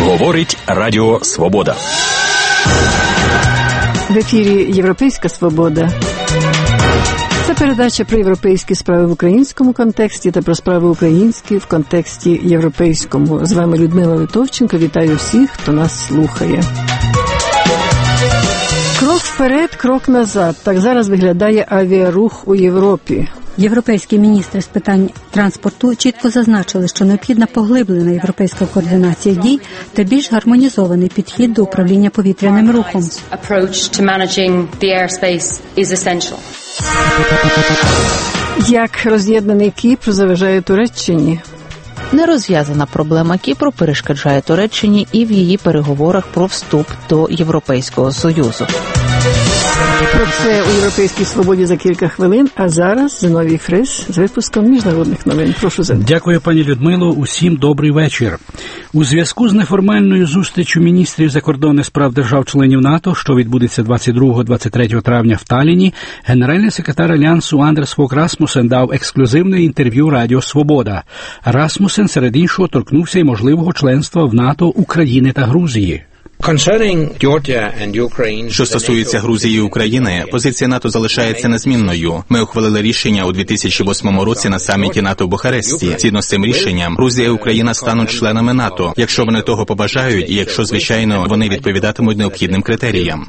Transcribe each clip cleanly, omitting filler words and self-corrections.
Говорить Радіо Свобода. В ефірі «Європейська свобода». Це передача про європейські справи в українському контексті та про справи українські в контексті європейському. З вами Людмила Литовченко. Вітаю всіх, хто нас слухає. Крок вперед, крок назад. Так зараз виглядає авіарух у Європі. Європейські міністри з питань транспорту чітко зазначили, що необхідна поглиблена європейська координація дій та більш гармонізований підхід до управління повітряним рухом. Як роз'єднаний Кіпр заважає Туреччині? Нерозв'язана проблема Кіпру перешкоджає Туреччині і в її переговорах про вступ до Європейського Союзу. Про це у «Європейській свободі» за кілька хвилин, а зараз Зиновій Фрис з випуском міжнародних новин. Прошу, Зиновій. Дякую, пані Людмило. Усім добрий вечір. У зв'язку з неформальною зустрічю міністрів закордонних справ держав-членів НАТО, що відбудеться 22-23 травня в Талліні, генеральний секретар Альянсу Андерс Фог Расмусен дав ексклюзивне інтерв'ю Радіо Свобода. Расмусен, серед іншого, торкнувся й можливого членства в НАТО України та Грузії. Що стосується Грузії і України, позиція НАТО залишається незмінною. Ми ухвалили рішення у 2008 році на саміті НАТО в Бухаресті. Згідно з цим рішенням, Грузія і Україна стануть членами НАТО, якщо вони того побажають і якщо, звичайно, вони відповідатимуть необхідним критеріям.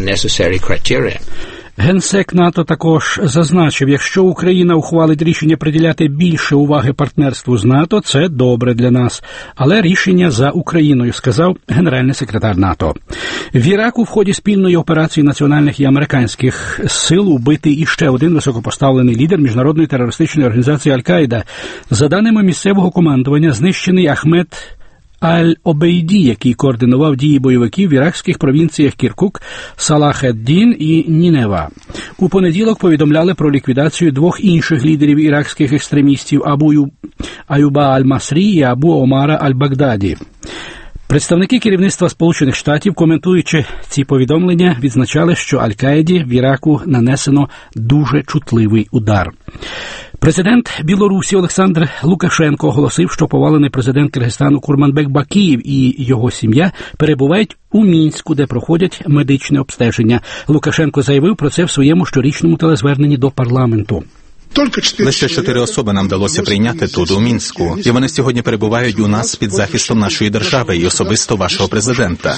Генсек НАТО також зазначив, якщо Україна ухвалить рішення приділяти більше уваги партнерству з НАТО, це добре для нас. Але рішення за Україною, сказав генеральний секретар НАТО. В Іраку в ході спільної операції національних і американських сил убитий іще один високопоставлений лідер міжнародної терористичної організації Аль-Каїда. За даними місцевого командування, знищений Ахмед Аль-Обейді, який координував дії бойовиків в іракських провінціях Кіркук, Салах-ед-Дін і Нінева. У понеділок повідомляли про ліквідацію двох інших лідерів іракських екстремістів Абу Аюба Аль-Масрі і Абу Омара Аль-Багдаді. Представники керівництва Сполучених Штатів, коментуючи ці повідомлення, відзначали, що Аль-Каїді в Іраку нанесено дуже чутливий удар. Президент Білорусі Олександр Лукашенко оголосив, що повалений президент Киргизстану Курманбек Бакієв і його сім'я перебувають у Мінську, де проходять медичне обстеження. Лукашенко заявив про це в своєму щорічному телезверненні до парламенту. Лише 4 особи нам вдалося прийняти тут, у Мінську. І вони сьогодні перебувають у нас під захистом нашої держави і особисто вашого президента.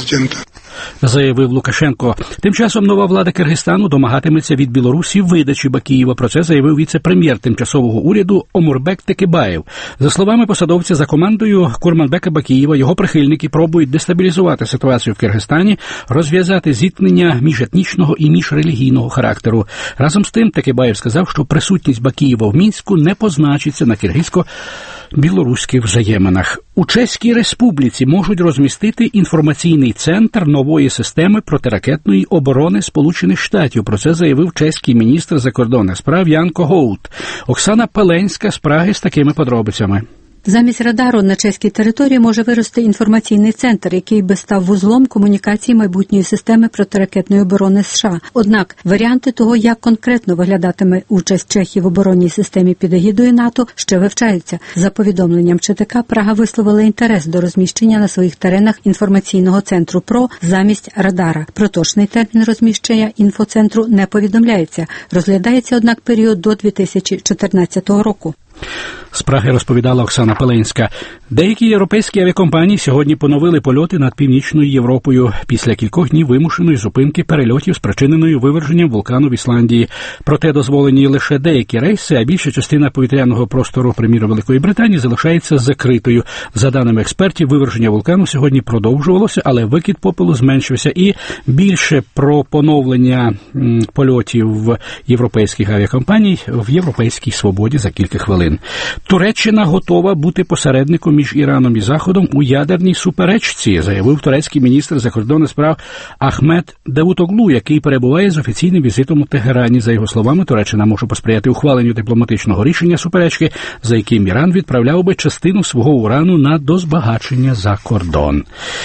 Заявив Лукашенко. Тим часом нова влада Киргизстану домагатиметься від Білорусі видачі Бакієва. Про це заявив віце-прем'єр тимчасового уряду Омурбек Текебаєв. За словами посадовця, за командою Курманбека Бакієва, його прихильники пробують дестабілізувати ситуацію в Киргизстані, розв'язати зіткнення міжетнічного і міжрелігійного характеру. Разом з тим, Текебаєв сказав, що присутність Бакієва в Мінську не позначиться на киргизько-білоруських взаєминах. У Чеській Республіці можуть розмістити інформаційний центр нової системи протиракетної оборони Сполучених Штатів. Про це заявив чеський міністр закордонних справ Ян Когоут. Оксана Пеленська з Праги з такими подробицями. Замість радару на чеській території може вирости інформаційний центр, який би став вузлом комунікації майбутньої системи протиракетної оборони США. Однак варіанти того, як конкретно виглядатиме участь Чехії в оборонній системі під егідою НАТО, ще вивчаються. За повідомленням ЧТК, Прага висловила інтерес до розміщення на своїх теренах інформаційного центру ПРО замість радара. Про точний термін розміщення інфоцентру не повідомляється. Розглядається, однак, період до 2014 року. З Праги розповідала Оксана Пеленська. Деякі європейські авіакомпанії сьогодні поновили польоти над Північною Європою після кількох днів вимушеної зупинки перельотів, спричиненої виверженням вулкану в Ісландії. Проте дозволені лише деякі рейси, а більша частина повітряного простору, приміром Великої Британії, залишається закритою. За даними експертів, виверження вулкану сьогодні продовжувалося, але викид попелу зменшився. І більше про поновлення польотів європейських авіакомпаній в «Європейській свободі» за кілька хвилин. Туреччина готова бути посередником між Іраном і Заходом у ядерній суперечці, заявив турецький міністр закордонних справ Ахмед Давутоглу, який перебуває з офіційним візитом у Тегерані. За його словами, Туреччина може посприяти ухваленню дипломатичного рішення суперечки, за яким Іран відправляв би частину свого урану на дозбагачення за кордон.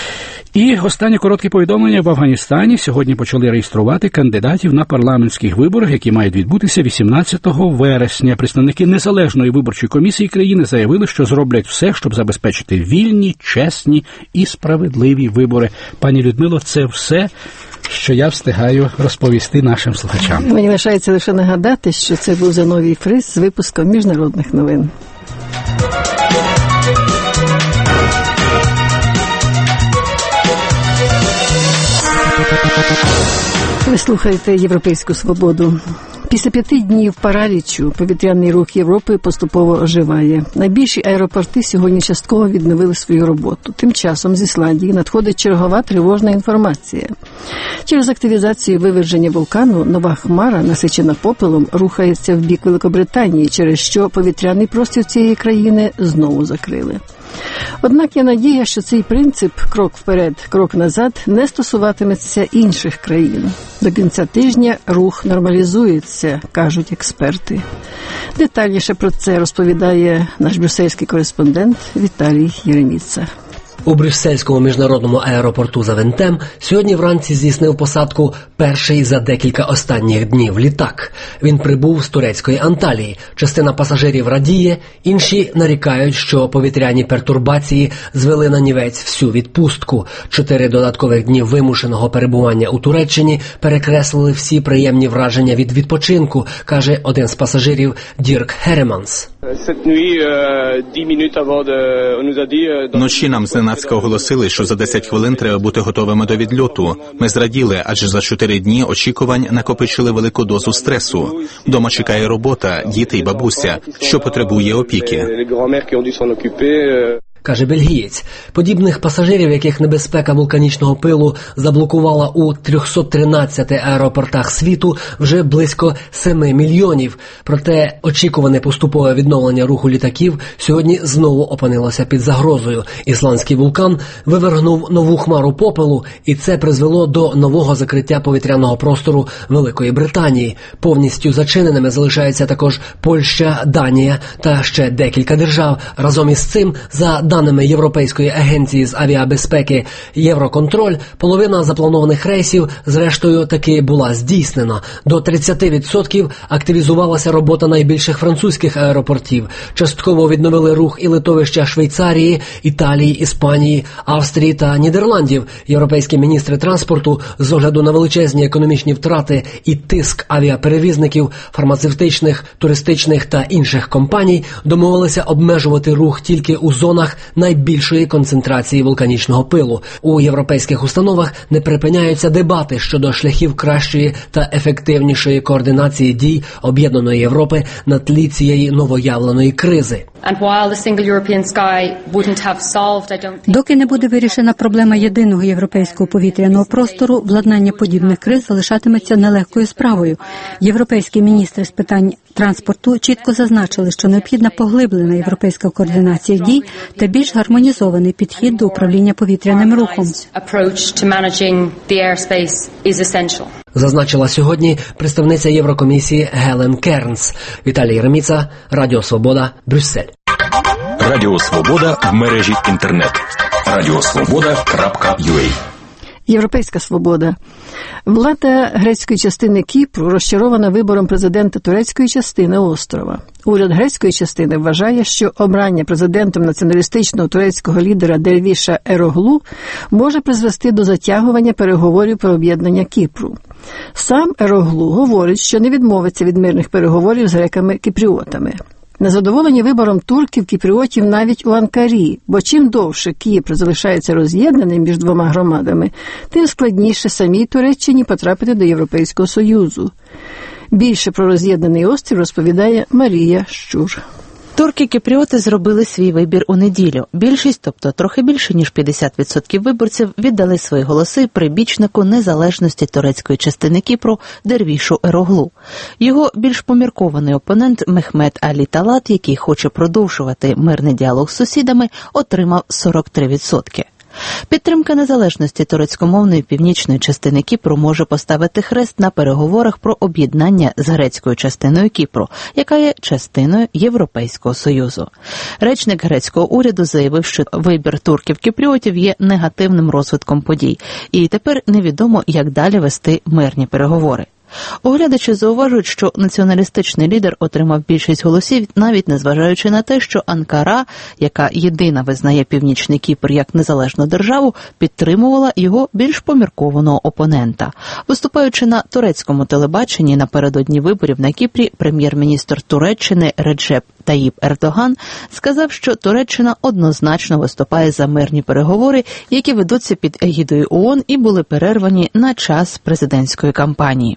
І останнє коротке повідомлення: в Афганістані сьогодні почали реєструвати кандидатів на парламентських виборах, які мають відбутися 18 вересня. Представники Незалежної виборчої комісії країни заявили, що зроблять все, щоб забезпечити вільні, чесні і справедливі вибори. Пані Людмило, це все, що я встигаю розповісти нашим слухачам. Мені лишається лише нагадати, що це був Зиновій Фрис з випуском міжнародних новин. Ви слухаєте «Європейську свободу». Після 5 днів паралічу повітряний рух Європи поступово оживає. Найбільші аеропорти сьогодні частково відновили свою роботу. Тим часом з Ісландії надходить чергова тривожна інформація. Через активізацію виверження вулкану нова хмара, насичена попелом, рухається в бік Великобританії, через що повітряний простір цієї країни знову закрили. Однак є надія, що цей принцип «крок вперед, крок назад» не стосуватиметься інших країн. До кінця тижня рух нормалізується, кажуть експерти. Детальніше про це розповідає наш брюссельський кореспондент Віталій Єреміца. У брюссельському міжнародному аеропорту Завентем сьогодні вранці здійснив посадку перший за декілька останніх днів літак. Він прибув з турецької Анталії. Частина пасажирів радіє, інші нарікають, що повітряні пертурбації звели на нівець всю відпустку. 4 додаткових дні вимушеного перебування у Туреччині перекреслили всі приємні враження від відпочинку, каже один з пасажирів Дірк Хереманс. Вночі нам зненацька оголосили, що за 10 хвилин треба бути готовими до відльоту. Ми зраділи, адже за 4 дні очікувань накопичили велику дозу стресу. Дома чекає робота, діти й бабуся, що потребує опіки. Каже бельгієць. Подібних пасажирів, яких небезпека вулканічного пилу заблокувала у 313 аеропортах світу, вже близько 7 мільйонів. Проте очікуване поступове відновлення руху літаків сьогодні знову опинилося під загрозою. Ісландський вулкан вивергнув нову хмару попелу, і це призвело до нового закриття повітряного простору Великої Британії. Повністю зачиненими залишаються також Польща, Данія та ще декілька держав. Разом із цим, за даними Європейської агенції з авіабезпеки «Євроконтроль», половина запланованих рейсів зрештою таки була здійснена. До 30% активізувалася робота найбільших французьких аеропортів. Частково відновили рух і литовища Швейцарії, Італії, Іспанії, Австрії та Нідерландів. Європейські міністри транспорту з огляду на величезні економічні втрати і тиск авіаперевізників, фармацевтичних, туристичних та інших компаній домовилися обмежувати рух тільки у зонах найбільшої концентрації вулканічного пилу. У європейських установах не припиняються дебати щодо шляхів кращої та ефективнішої координації дій Об'єднаної Європи на тлі цієї новоявленої кризи. Доки не буде вирішена проблема єдиного європейського повітряного простору, владнання подібних криз залишатиметься нелегкою справою. Європейські міністри з питань транспорту чітко зазначили, що необхідна поглиблена європейська координація дій та більш гармонізований підхід до управління повітряним рухом. Зазначила сьогодні представниця Єврокомісії Гелен Кернс. Віталій Єреміца, Радіо Свобода, Брюссель. Радіо Свобода в мережі інтернет. radiosvoboda.ua. Європейська свобода. Влада грецької частини Кіпру розчарована вибором президента турецької частини острова. Уряд грецької частини вважає, що обрання президентом націоналістичного турецького лідера Дервіша Ероглу може призвести до затягування переговорів про об'єднання Кіпру. Сам Ероглу говорить, що не відмовиться від мирних переговорів з греками-кіпріотами. Незадоволені вибором турків-кіпріотів навіть у Анкарі, бо чим довше Кіпр залишається роз'єднаним між двома громадами, тим складніше самій Туреччині потрапити до Європейського Союзу. Більше про роз'єднаний острів розповідає Марія Щур. Турки-кіпріоти зробили свій вибір у неділю. Більшість, тобто трохи більше, ніж 50% виборців, віддали свої голоси прибічнику незалежності турецької частини Кіпру Дервішу Ероглу. Його більш поміркований опонент Мехмет Алі Талат, який хоче продовжувати мирний діалог з сусідами, отримав 43%. Підтримка незалежності турецькомовної північної частини Кіпру може поставити хрест на переговорах про об'єднання з грецькою частиною Кіпру, яка є частиною Європейського Союзу. Речник грецького уряду заявив, що вибір турків-кіпріотів є негативним розвитком подій, і тепер невідомо, як далі вести мирні переговори. Оглядачі зауважують, що націоналістичний лідер отримав більшість голосів, навіть незважаючи на те, що Анкара, яка єдина визнає Північний Кіпр як незалежну державу, підтримувала його більш поміркованого опонента. Виступаючи на турецькому телебаченні напередодні виборів на Кіпрі, прем'єр-міністр Туреччини Реджеп Таїп Ердоган сказав, що Туреччина однозначно виступає за мирні переговори, які ведуться під егідою ООН і були перервані на час президентської кампанії.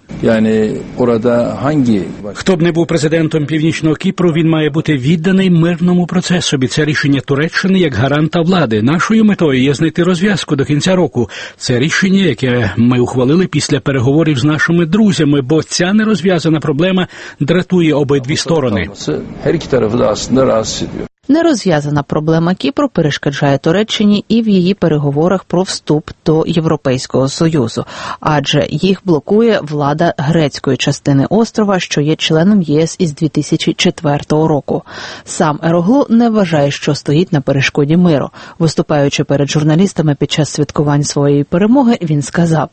Хто б не був президентом Північного Кіпру, він має бути відданий мирному процесу. Це рішення Туреччини як гаранта влади. Нашою метою є знайти розв'язку до кінця року. Це рішення, яке ми ухвалили після переговорів з нашими друзями, бо ця нерозв'язана проблема дратує обидві сторони. Нерозв'язана проблема Кіпру перешкоджає Туреччині і в її переговорах про вступ до Європейського Союзу, адже їх блокує влада грецької частини острова, що є членом ЄС із 2004 року. Сам Ероглу не вважає, що стоїть на перешкоді миру. Виступаючи перед журналістами під час святкувань своєї перемоги, він сказав: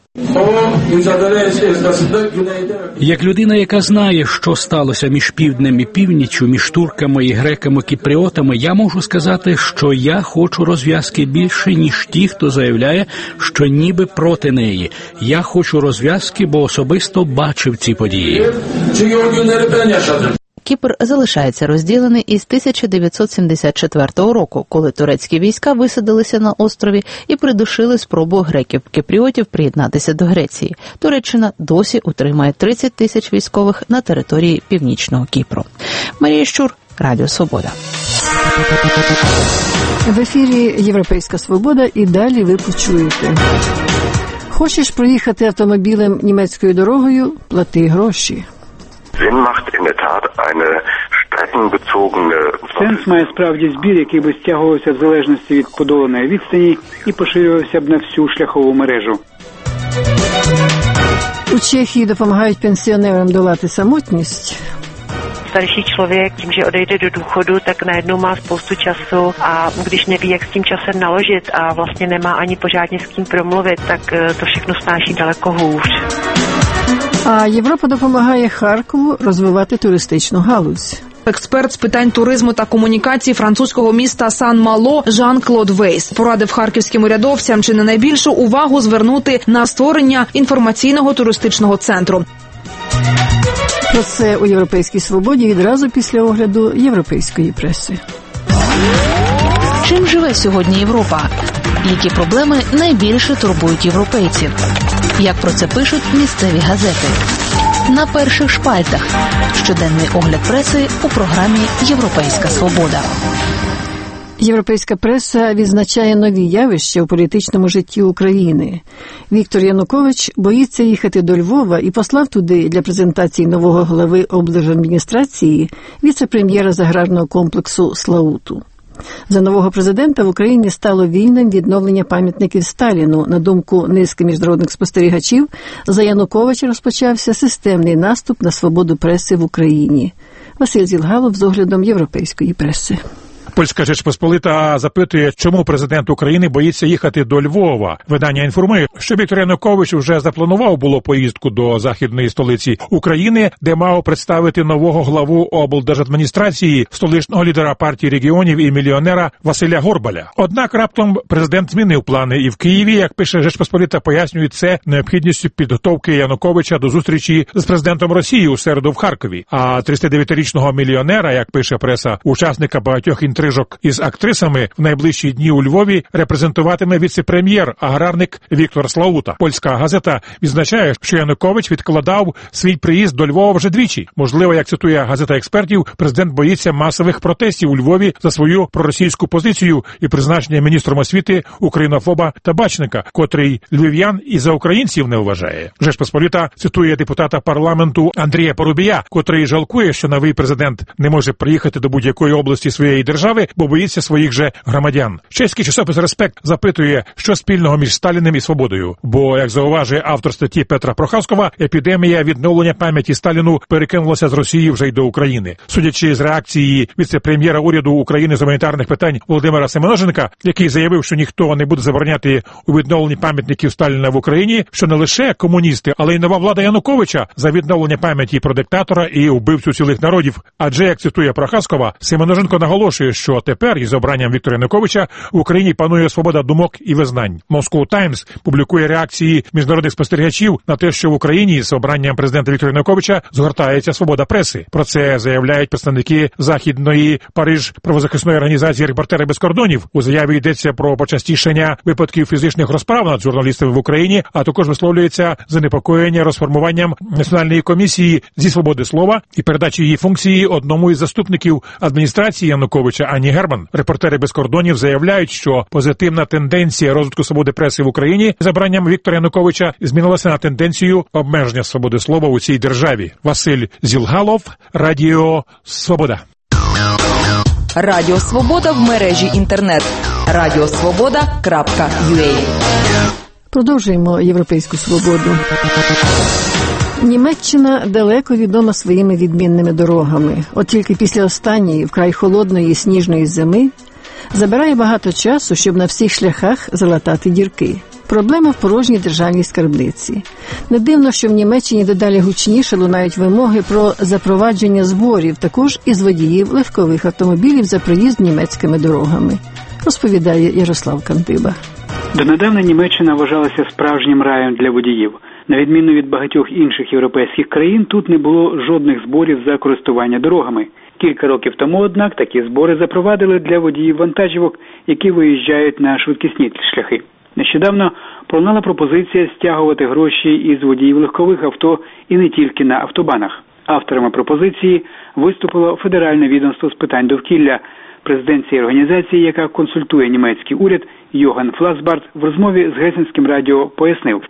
як людина, яка знає, що сталося між півднем і північчю, між турками і греками-кіпріотами, я можу сказати, що я хочу розв'язки більше, ніж ті, хто заявляє, що ніби проти неї. Я хочу розв'язки, бо особисто бачив ці події. Кіпр залишається розділений із 1974 року, коли турецькі війська висадилися на острові і придушили спробу греків-кіпріотів приєднатися до Греції. Туреччина досі утримує 30 тисяч військових на території Північного Кіпру. Марія Щур, Радіо Свобода. В ефірі «Європейська свобода» і далі ви почуєте. Хочеш проїхати автомобілем німецькою дорогою – плати гроші. Сенс має справді збір, який би стягувався в залежності від подоланої відстані і поширювався б на всю шляхову мережу. У Чехії допомагають пенсіонерам долати самотність. Starší člověk tím, že odejde do důchodu, tak najednou má spoustu času a když neví, jak s tím časem naložit a vlastně nemá ani pořádně s kým promluvit, tak to všechno snáší daleko hůř. А Європа допомагає Харкову розвивати туристичну галузь. Експерт з питань туризму та комунікації французького міста Сан-Мало Жан-Клод Вейс порадив харківським урядовцям чи не найбільшу увагу звернути на створення інформаційного туристичного центру. Про це у «Європейській свободі» відразу після огляду європейської преси. Чим живе сьогодні Європа? Які проблеми найбільше турбують європейців? Як про це пишуть місцеві газети? На перших шпальтах. Щоденний огляд преси у програмі «Європейська свобода». Європейська преса відзначає нові явища у політичному житті України. Віктор Янукович боїться їхати до Львова і послав туди для презентації нового голови облдержадміністрації віце-прем'єра з аграрного комплексу Слауту. За нового президента в Україні стало вільним відновлення пам'ятників Сталіну. На думку низки міжнародних спостерігачів, за Януковича розпочався системний наступ на свободу преси в Україні. Василь Зілгалов з оглядом європейської преси. Польська Жечпосполита запитує, чому президент України боїться їхати до Львова. Видання інформує, що Віктор Янукович вже запланував було поїздку до західної столиці України, де мав представити нового главу облдержадміністрації, столичного лідера партії регіонів і мільйонера Василя Горбаля. Однак раптом президент змінив плани і в Києві, як пише Жечпосполита, пояснюють це необхідністю підготовки Януковича до зустрічі з президентом Росії у середу в Харкові. А 39-річного мільйонера, як пише преса, учасника багатьох інтрижок із актрисами, в найближчі дні у Львові репрезентуватиме віце-прем'єр, аграрник Віктор Слаута. Польська газета відзначає, що Янукович відкладав свій приїзд до Львова вже двічі. Можливо, як цитує газета експертів, президент боїться масових протестів у Львові за свою проросійську позицію і призначення міністром освіти українофоба Табачника, котрий львів'ян і за українців не вважає. Жечпосполита цитує депутата парламенту Андрія Парубія, котрий жалкує, що новий президент не може приїхати до будь-якої області своєї держави, держави, бо боїться своїх же громадян. Чеський часопис «Респект» запитує, що спільного між Сталіним і свободою. Бо, як зауважує автор статті Петра Прохаскова, епідемія відновлення пам'яті Сталіну перекинулася з Росії вже й до України. Судячи з реакції віце-прем'єра уряду України з гуманітарних питань Володимира Семеноженка, який заявив, що ніхто не буде забороняти у відновленні пам'ятників Сталіна в Україні, що не лише комуністи, але й нова влада Януковича за відновлення пам'яті про диктатора і вбивцю цілих народів. Адже, як цитує Прохаскова, Семеноженко наголошує, що тепер із обранням Віктора Януковича в Україні панує свобода думок і визнань. Moscow Times публікує реакції міжнародних спостерігачів на те, що в Україні з обранням президента Віктора Януковича згортається свобода преси. Про це заявляють представники західної Париж правозахисної організації «Репортери без кордонів». У заяві йдеться про почастішення випадків фізичних розправ над журналістами в Україні, а також висловлюється занепокоєння розформуванням Національної комісії зі свободи слова і передачі її функції одному із заступників адміністрації Януковича Ані Герман. «Репортери без кордонів» заявляють, що позитивна тенденція розвитку свободи преси в Україні з обранням Віктора Януковича змінилася на тенденцію обмеження свободи слова у цій державі. Василь Зілгалов, Радіо Свобода. Радіо Свобода в мережі інтернет. radiosvoboda.ua. Продовжуємо європейську свободу. Німеччина далеко відома своїми відмінними дорогами. От тільки після останньої, вкрай холодної і сніжної зими, забирає багато часу, щоб на всіх шляхах залатати дірки. Проблема в порожній державній скарбниці. Не дивно, що в Німеччині дедалі гучніше лунають вимоги про запровадження зборів, також із водіїв легкових автомобілів за проїзд німецькими дорогами, розповідає Ярослав Кандиба. Донедавна Німеччина вважалася справжнім раєм для водіїв. На відміну від багатьох інших європейських країн, тут не було жодних зборів за користування дорогами. Кілька років тому, однак, такі збори запровадили для водіїв вантажівок, які виїжджають на швидкісні шляхи. Нещодавно пролунала пропозиція стягувати гроші із водіїв легкових авто і не тільки на автобанах. Авторами пропозиції виступило Федеральне відомство з питань довкілля. Президент цієї організації, яка консультує німецький уряд, Йоган Фласбарт, в розмові з Гесенським радіо пояснив.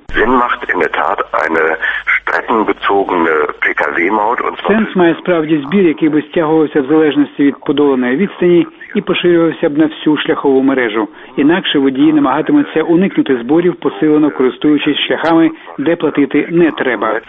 Сенс має справді збір, який би стягувався в залежності від подоланої відстані і поширювався б на всю шляхову мережу. Інакше водії намагатимуться уникнути зборів, посилено користуючись шляхами, де платити не треба,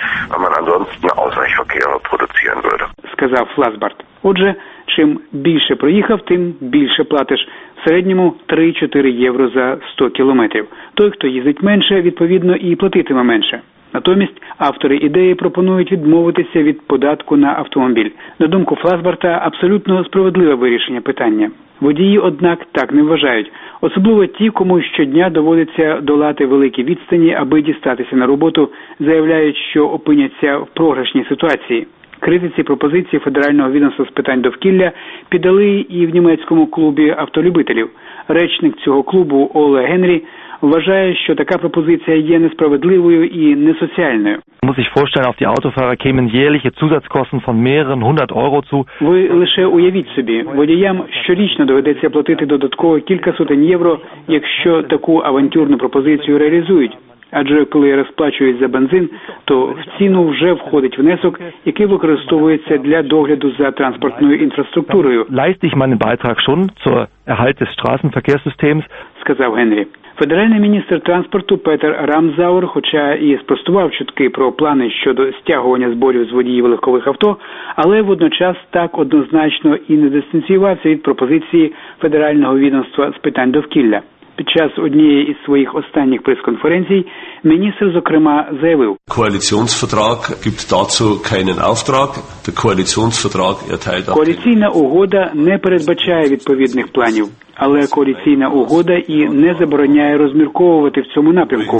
сказав Фласбарт. Отже, чим більше проїхав, тим більше платиш. В середньому 3-4 євро за 100 кілометрів. Той, хто їздить менше, відповідно і платитиме менше. Натомість автори ідеї пропонують відмовитися від податку на автомобіль. На думку Фласбарта, абсолютно справедливе вирішення питання. Водії, однак, так не вважають. Особливо ті, кому щодня доводиться долати великі відстані, аби дістатися на роботу, заявляють, що опиняться в програшній ситуації. Критиці пропозиції Федерального відомства з питань довкілля піддали і в німецькому клубі автолюбителів. Речник цього клубу Оле Генрі вважає, що така пропозиція є несправедливою і несоціальною. Ви лише уявіть собі, водіям щорічно доведеться платити додатково кілька сотень євро, якщо таку авантюрну пропозицію реалізують. Адже коли розплачують за бензин, то в ціну вже входить внесок, який використовується для догляду за транспортною інфраструктурою, сказав Генрі. Федеральний міністр транспорту Петер Рамзауер, хоча і спростував чутки про плани щодо стягування зборів з водіїв легкових авто, але водночас так однозначно і не дистанціювався від пропозиції Федерального відомства з питань довкілля. Під час однієї із своїх останніх прес-конференцій міністр, зокрема, заявив: Коаліційна угода не передбачає відповідних планів, але коаліційна угода і не забороняє розмірковувати в цьому напрямку,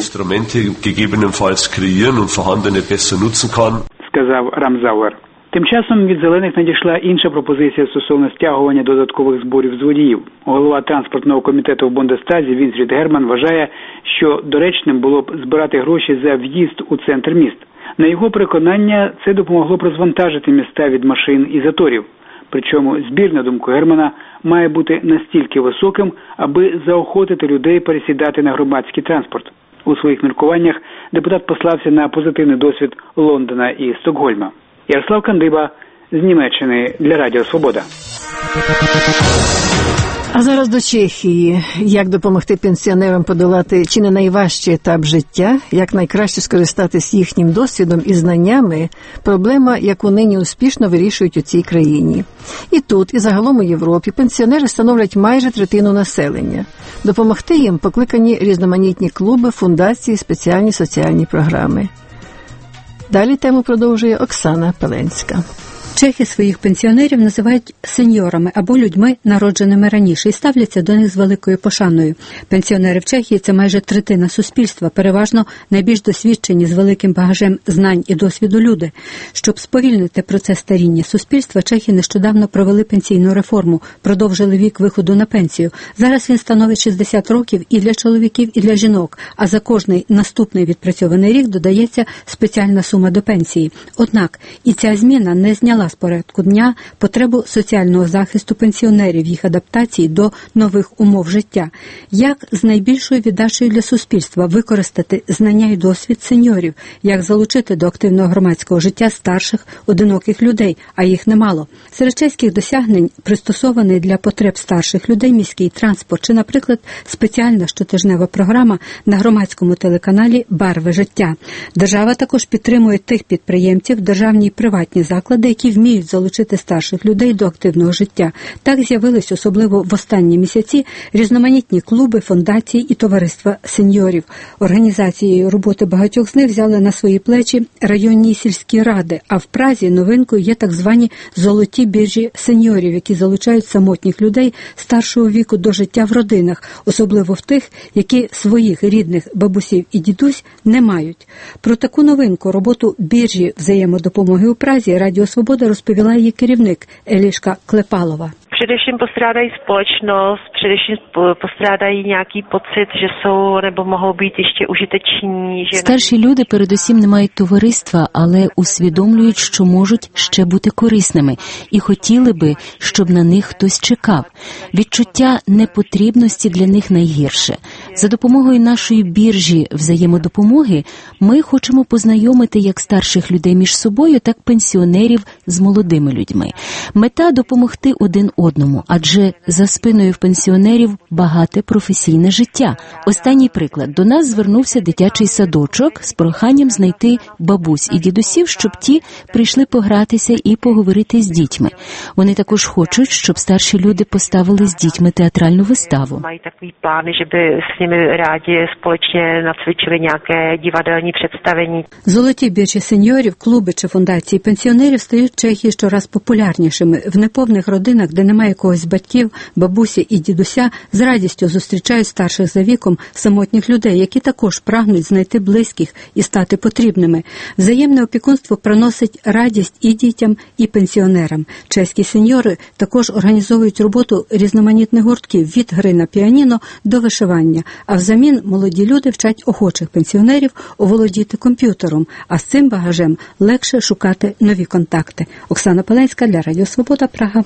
сказав Рамзауер. Тим часом від «Зелених» надійшла інша пропозиція стосовно стягування додаткових зборів з водіїв. Голова транспортного комітету в Бундестазі Вінфрід Герман вважає, що доречним було б збирати гроші за в'їзд у центр міст. На його переконання, це допомогло б розвантажити міста від машин і заторів. Причому збір, на думку Германа, має бути настільки високим, аби заохотити людей пересідати на громадський транспорт. У своїх міркуваннях депутат послався на позитивний досвід Лондона і Стокгольма. Ярослав Кандиба, з Німеччини для Радіо Свобода. А зараз до Чехії. Як допомогти пенсіонерам подолати чи не найважчий етап життя, як найкраще скористатись їхнім досвідом і знаннями – проблема, яку нині успішно вирішують у цій країні. І тут, і загалом у Європі пенсіонери становлять майже третину населення. Допомогти їм покликані різноманітні клуби, фундації, спеціальні соціальні програми. Далі тему продовжує Оксана Пеленська. Чехи своїх пенсіонерів називають сеньорами або людьми, народженими раніше, і ставляться до них з великою пошаною. Пенсіонери в Чехії – це майже третина суспільства, переважно найбільш досвідчені, з великим багажем знань і досвіду люди. Щоб сповільнити процес старіння суспільства, чехи нещодавно провели пенсійну реформу, продовжили вік виходу на пенсію. Зараз він становить 60 років і для чоловіків, і для жінок, а за кожний наступний відпрацьований рік додається спеціальна сума до пенсії. Однак і ця зміна не зняла з порядку дня потребу соціального захисту пенсіонерів, їх адаптації до нових умов життя. Як з найбільшою віддачею для суспільства використати знання і досвід сеньорів, як залучити до активного громадського життя старших, одиноких людей, а їх немало. Серед чеських досягнень пристосований для потреб старших людей міський транспорт чи, наприклад, спеціальна щотижнева програма на громадському телеканалі «Барви життя». Держава також підтримує тих підприємців, державні і приватні заклади, які вміють залучити старших людей до активного життя. Так з'явились, особливо в останні місяці, різноманітні клуби, фундації і товариства сеньорів. Організацією роботи багатьох з них взяли на свої плечі районні сільські ради, а в Празі новинкою є так звані «золоті біржі сеньорів», які залучають самотніх людей старшого віку до життя в родинах, особливо в тих, які своїх рідних бабусів і дідусь не мають. Про таку новинку, роботу біржі взаємодопомоги у Празі, Радіо Свобода розповіла її керівник Елішка Клепалова. Především postrádají společnost, především postrádají nějaký pocit, že jsou nebo mohou být ještě užiteční. Старші люди передусім не мають товариства, але усвідомлюють, що можуть ще бути корисними і хотіли би, щоб на них хтось чекав. Відчуття непотрібності для них найгірше. За допомогою нашої біржі взаємодопомоги ми хочемо познайомити як старших людей між собою, так пенсіонерів з молодими людьми. Мета – допомогти один одному, адже за спиною в пенсіонерів багате професійне життя. Останній приклад. До нас звернувся дитячий садочок з проханням знайти бабусь і дідусів, щоб ті прийшли погратися і поговорити з дітьми. Вони також хочуть, щоб старші люди поставили з дітьми театральну виставу. Мають такі плани, щоб з ними раді спільно нацвичили nějaké дивадельні представлення. Золоті біржі сеньорів, клуби чи фундації пенсіонерів стають в Чехії щораз популярнішими. В неповних родинах, де немає когось з батьків, бабусі і дідуся, з радістю зустрічають старших за віком самотніх людей, які також прагнуть знайти близьких і стати потрібними. Взаємне опікунство приносить радість і дітям, і пенсіонерам. Чеські сеньори також організовують роботу різноманітних гуртків від гри на піаніно до вишивання, а взамін молоді люди вчать охочих пенсіонерів оволодіти комп'ютером, а з цим багажем легше шукати нові контакти. Оксана Пеленська для Радіо Свобода, Прага.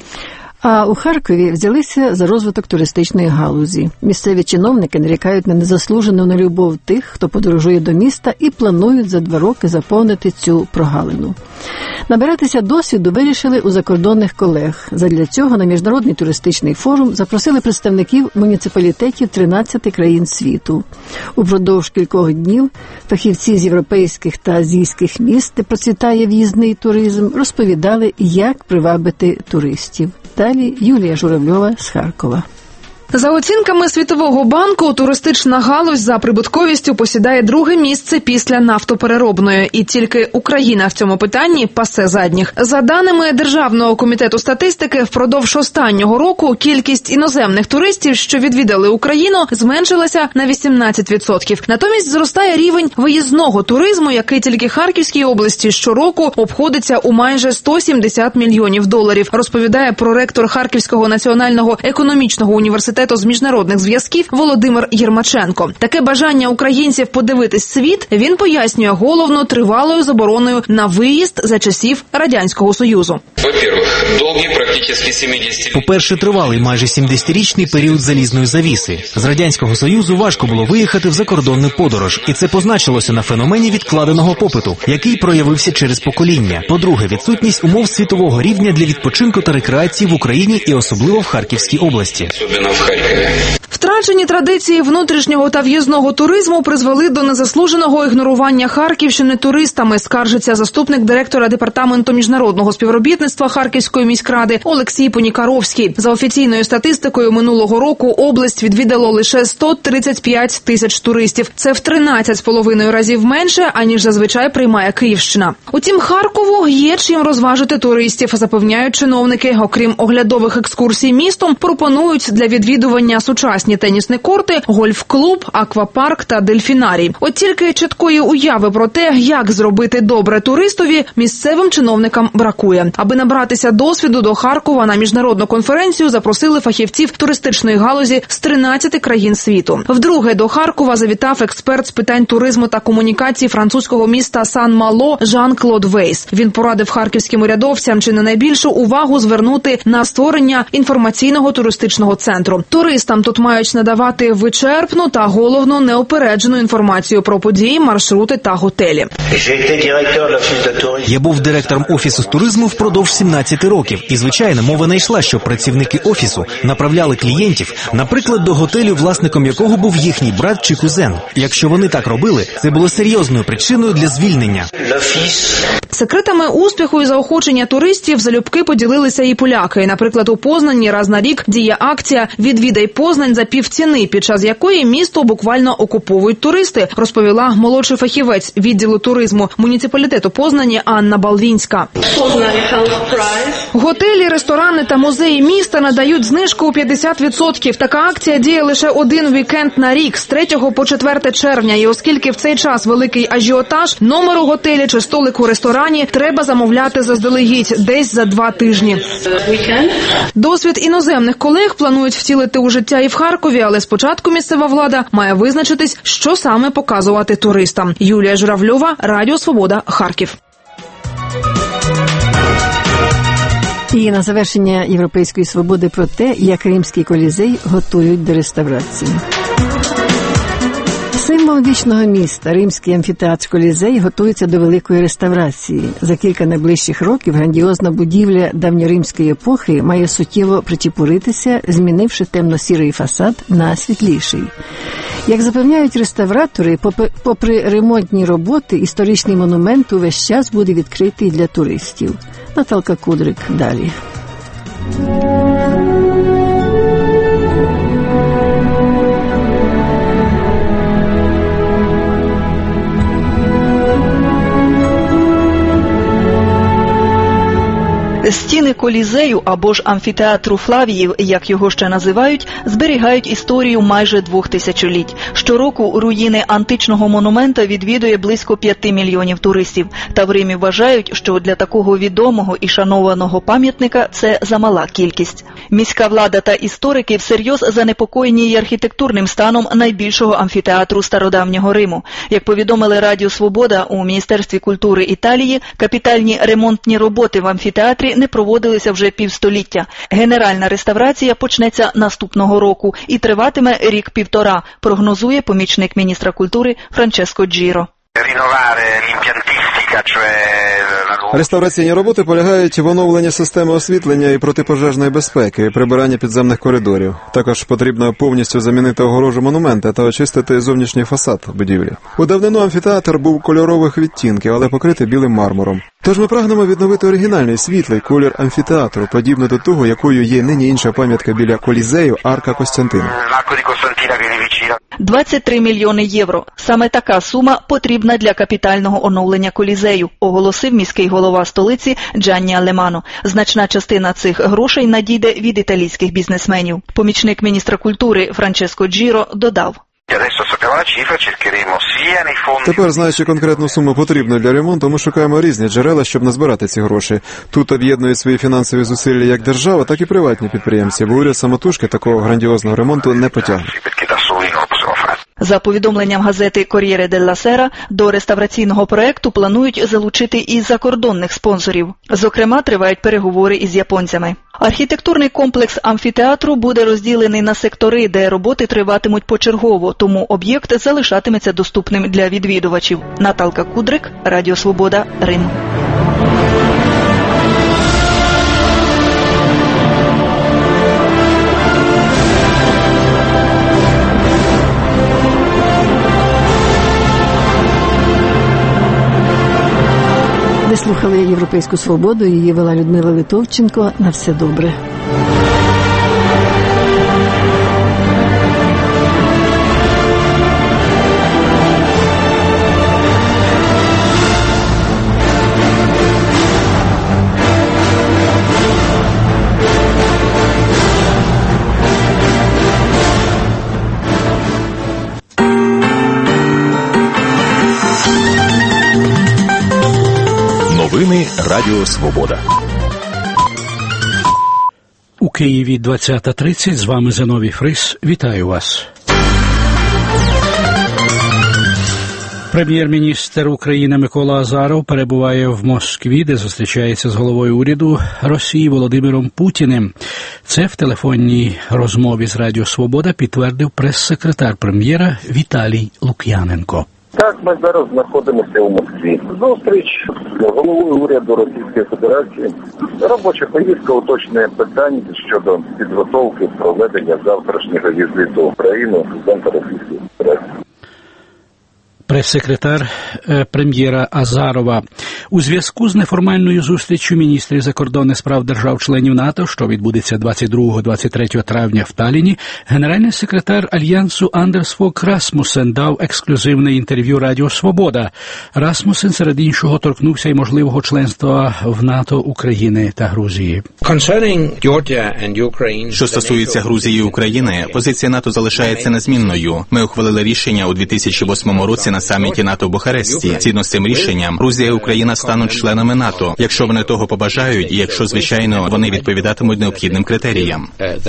А у Харкові взялися за розвиток туристичної галузі. Місцеві чиновники нарікають на незаслужену нелюбов тих, хто подорожує до міста, і планують за 2 роки заповнити цю прогалину. Набиратися досвіду вирішили у закордонних колег. Задля цього на Міжнародний туристичний форум запросили представників муніципалітетів 13 країн світу. Упродовж кількох днів фахівці з європейських та азійських міст, де процвітає в'їзний туризм, розповідали, як привабити туристів. Далі Юлія Журавльова з Харкова. За оцінками Світового банку, туристична галузь за прибутковістю посідає 2-ге місце після нафтопереробної. І тільки Україна в цьому питанні пасе задніх. За даними Державного комітету статистики, впродовж останнього року кількість іноземних туристів, що відвідали Україну, зменшилася на 18%. Натомість зростає рівень виїзного туризму, який тільки Харківській області щороку обходиться у майже $170 мільйонів, розповідає проректор Харківського національного економічного університету експерт з міжнародних зв'язків Володимир Єрмаченко. Таке бажання українців подивитись світ він пояснює головно тривалою забороною на виїзд за часів Радянського Союзу. По-перше, тривалий майже 70-річний період залізної завіси. З Радянського Союзу важко було виїхати в закордонну подорож, і це позначилося на феномені відкладеного попиту, який проявився через покоління. По-друге, відсутність умов світового рівня для відпочинку та рекреації в Україні і особливо в Харківській області. Втрачені традиції внутрішнього та в'їзного туризму призвели до незаслуженого ігнорування Харківщини туристами, скаржиться заступник директора Департаменту міжнародного співробітництва Харківської міськради Олексій Понікаровський. За офіційною статистикою минулого року область відвідало лише 135 тисяч туристів. Це в 13,5 разів менше, аніж зазвичай приймає Київщина. Утім, Харкову є чим розважити туристів, запевняють чиновники. Окрім оглядових екскурсій містом, пропонують для відвідування сучасні тенісні корти, гольф-клуб, аквапарк та дельфінарій. От тільки чіткої уяви про те, як зробити добре туристові, місцевим чиновникам бракує. Аби набратися досвіду, до Харкова на міжнародну конференцію запросили фахівців туристичної галузі з 13 країн світу. Вдруге до Харкова завітав експерт з питань туризму та комунікацій французького міста Сан-Мало Жан-Клод Вейс. Він порадив харківським урядовцям чи не найбільшу увагу звернути на створення інформаційного туристичного центру. Туристам тут мають надавати вичерпну та, головно, неупереджену інформацію про події, маршрути та готелі. Я був директором офісу з туризму впродовж 17 років. І, звичайно, мова не йшла, щоб працівники офісу направляли клієнтів, наприклад, до готелю, власником якого був їхній брат чи кузен. Якщо вони так робили, це було серйозною причиною для звільнення. Секретами успіху і заохочення туристів залюбки поділилися і поляки. Наприклад, у Познані раз на рік діє акція «Відвідай Познань за півціни», під час якої місто буквально окуповують туристи, розповіла молодший фахівець відділу туризму муніципалітету Познані Анна Балвінська. Готелі, ресторани та музеї міста надають знижку у 50%. Така акція діє лише один вікенд на рік, з 3 по 4 червня. І оскільки в цей час великий ажіотаж, номер у готелі чи столик у ресторані треба замовляти заздалегідь, десь за 2 тижні. Досвід іноземних колег планують втілити у життя і в Харкові, але спочатку місцева влада має визначитись, що саме показувати туристам. Юлія Журавльова, Радіо Свобода, Харків. І на завершення Європейської свободи про те, як Римський колізей готують до реставрації. Символ вічного міста, Римський амфітеатр Колізей, готується до великої реставрації. За кілька найближчих років грандіозна будівля давньоримської епохи має суттєво причепуритися, змінивши темно-сірий фасад на світліший. Як запевняють реставратори, попри ремонтні роботи, історичний монумент увесь час буде відкритий для туристів. Наталка Кудрик далі. Стіни Колізею або ж амфітеатру Флавіїв, як його ще називають, зберігають історію майже 2 тисячоліть. Щороку руїни античного монумента відвідує близько 5 мільйонів туристів. Та в Римі вважають, що для такого відомого і шанованого пам'ятника це замала кількість. Міська влада та історики всерйоз занепокоєні й архітектурним станом найбільшого амфітеатру стародавнього Риму. Як повідомили Радіо Свобода, у Міністерстві культури Італії, капітальні ремонтні роботи в амфітеатрі не проводилися вже півстоліття. Генеральна реставрація почнеться наступного року і триватиме 1-1,5, прогнозує помічник міністра культури Франческо Джіро. Реставраційні роботи полягають в оновленні системи освітлення і протипожежної безпеки, прибирання підземних коридорів. Також потрібно повністю замінити огорожу монумента та очистити зовнішній фасад будівлі. У давнину амфітеатр був кольорових відтінків, але покритий білим мармуром. Тож ми прагнемо відновити оригінальний світлий колір амфітеатру, подібно до того, якою є нині інша пам'ятка біля Колізею – Арка Костянтина. 23 мільйони євро. Саме така сума потрібна для капітального оновлення Колізею, оголосив міський голова столиці Джанні Алемано. Значна частина цих грошей надійде від італійських бізнесменів. Помічник міністра культури Франческо Джіро додав. Тепер, знаючи конкретну суму потрібну для ремонту, ми шукаємо різні джерела, щоб назбирати ці гроші. Тут об'єднують свої фінансові зусилля як держава, так і приватні підприємці, бо уряд самотужки такого грандіозного ремонту не потягне. За повідомленням газети «Кор'єре делла Сера», до реставраційного проекту планують залучити і закордонних спонсорів. Зокрема, тривають переговори із японцями. Архітектурний комплекс амфітеатру буде розділений на сектори, де роботи триватимуть почергово, тому об'єкт залишатиметься доступним для відвідувачів. Наталка Кудрик, Радіо Свобода, Рим. Ви слухали «Європейську свободу», її вела Людмила Литовченко. На все добре. Новини Радіо Свобода. У Києві 20:30. З вами Зиновій Фрис. Вітаю вас. Прем'єр-міністр України Микола Азаров перебуває в Москві, де зустрічається з головою уряду Росії Володимиром Путіним. Це в телефонній розмові з Радіо Свобода підтвердив прес-секретар прем'єра Віталій Лук'яненко. Так, ми зараз знаходимося у Москві. Зустріч з головою уряду Російської Федерації. Робоча поїздка уточнює питань щодо підготовки проведення завтрашнього візиту в Україну президента Російської Федерації. Прес-секретар прем'єра Азарова. У зв'язку з неформальною зустріччю міністрів закордонних справ держав-членів НАТО, що відбудеться 22-23 травня в Талліні, генеральний секретар Альянсу Андерс Фог Расмусен дав ексклюзивне інтерв'ю Радіо Свобода. Расмусен, серед іншого, торкнувся й можливого членства в НАТО України та Грузії. Що стосується Грузії і України, позиція НАТО залишається незмінною. Ми ухвалили рішення у 2008 році на саміті НАТО в Бухаресті. Згідно з цим рішенням, Грузія і Україна стануть членами НАТО, якщо вони того побажають і якщо, звичайно, вони відповідатимуть необхідним критеріям.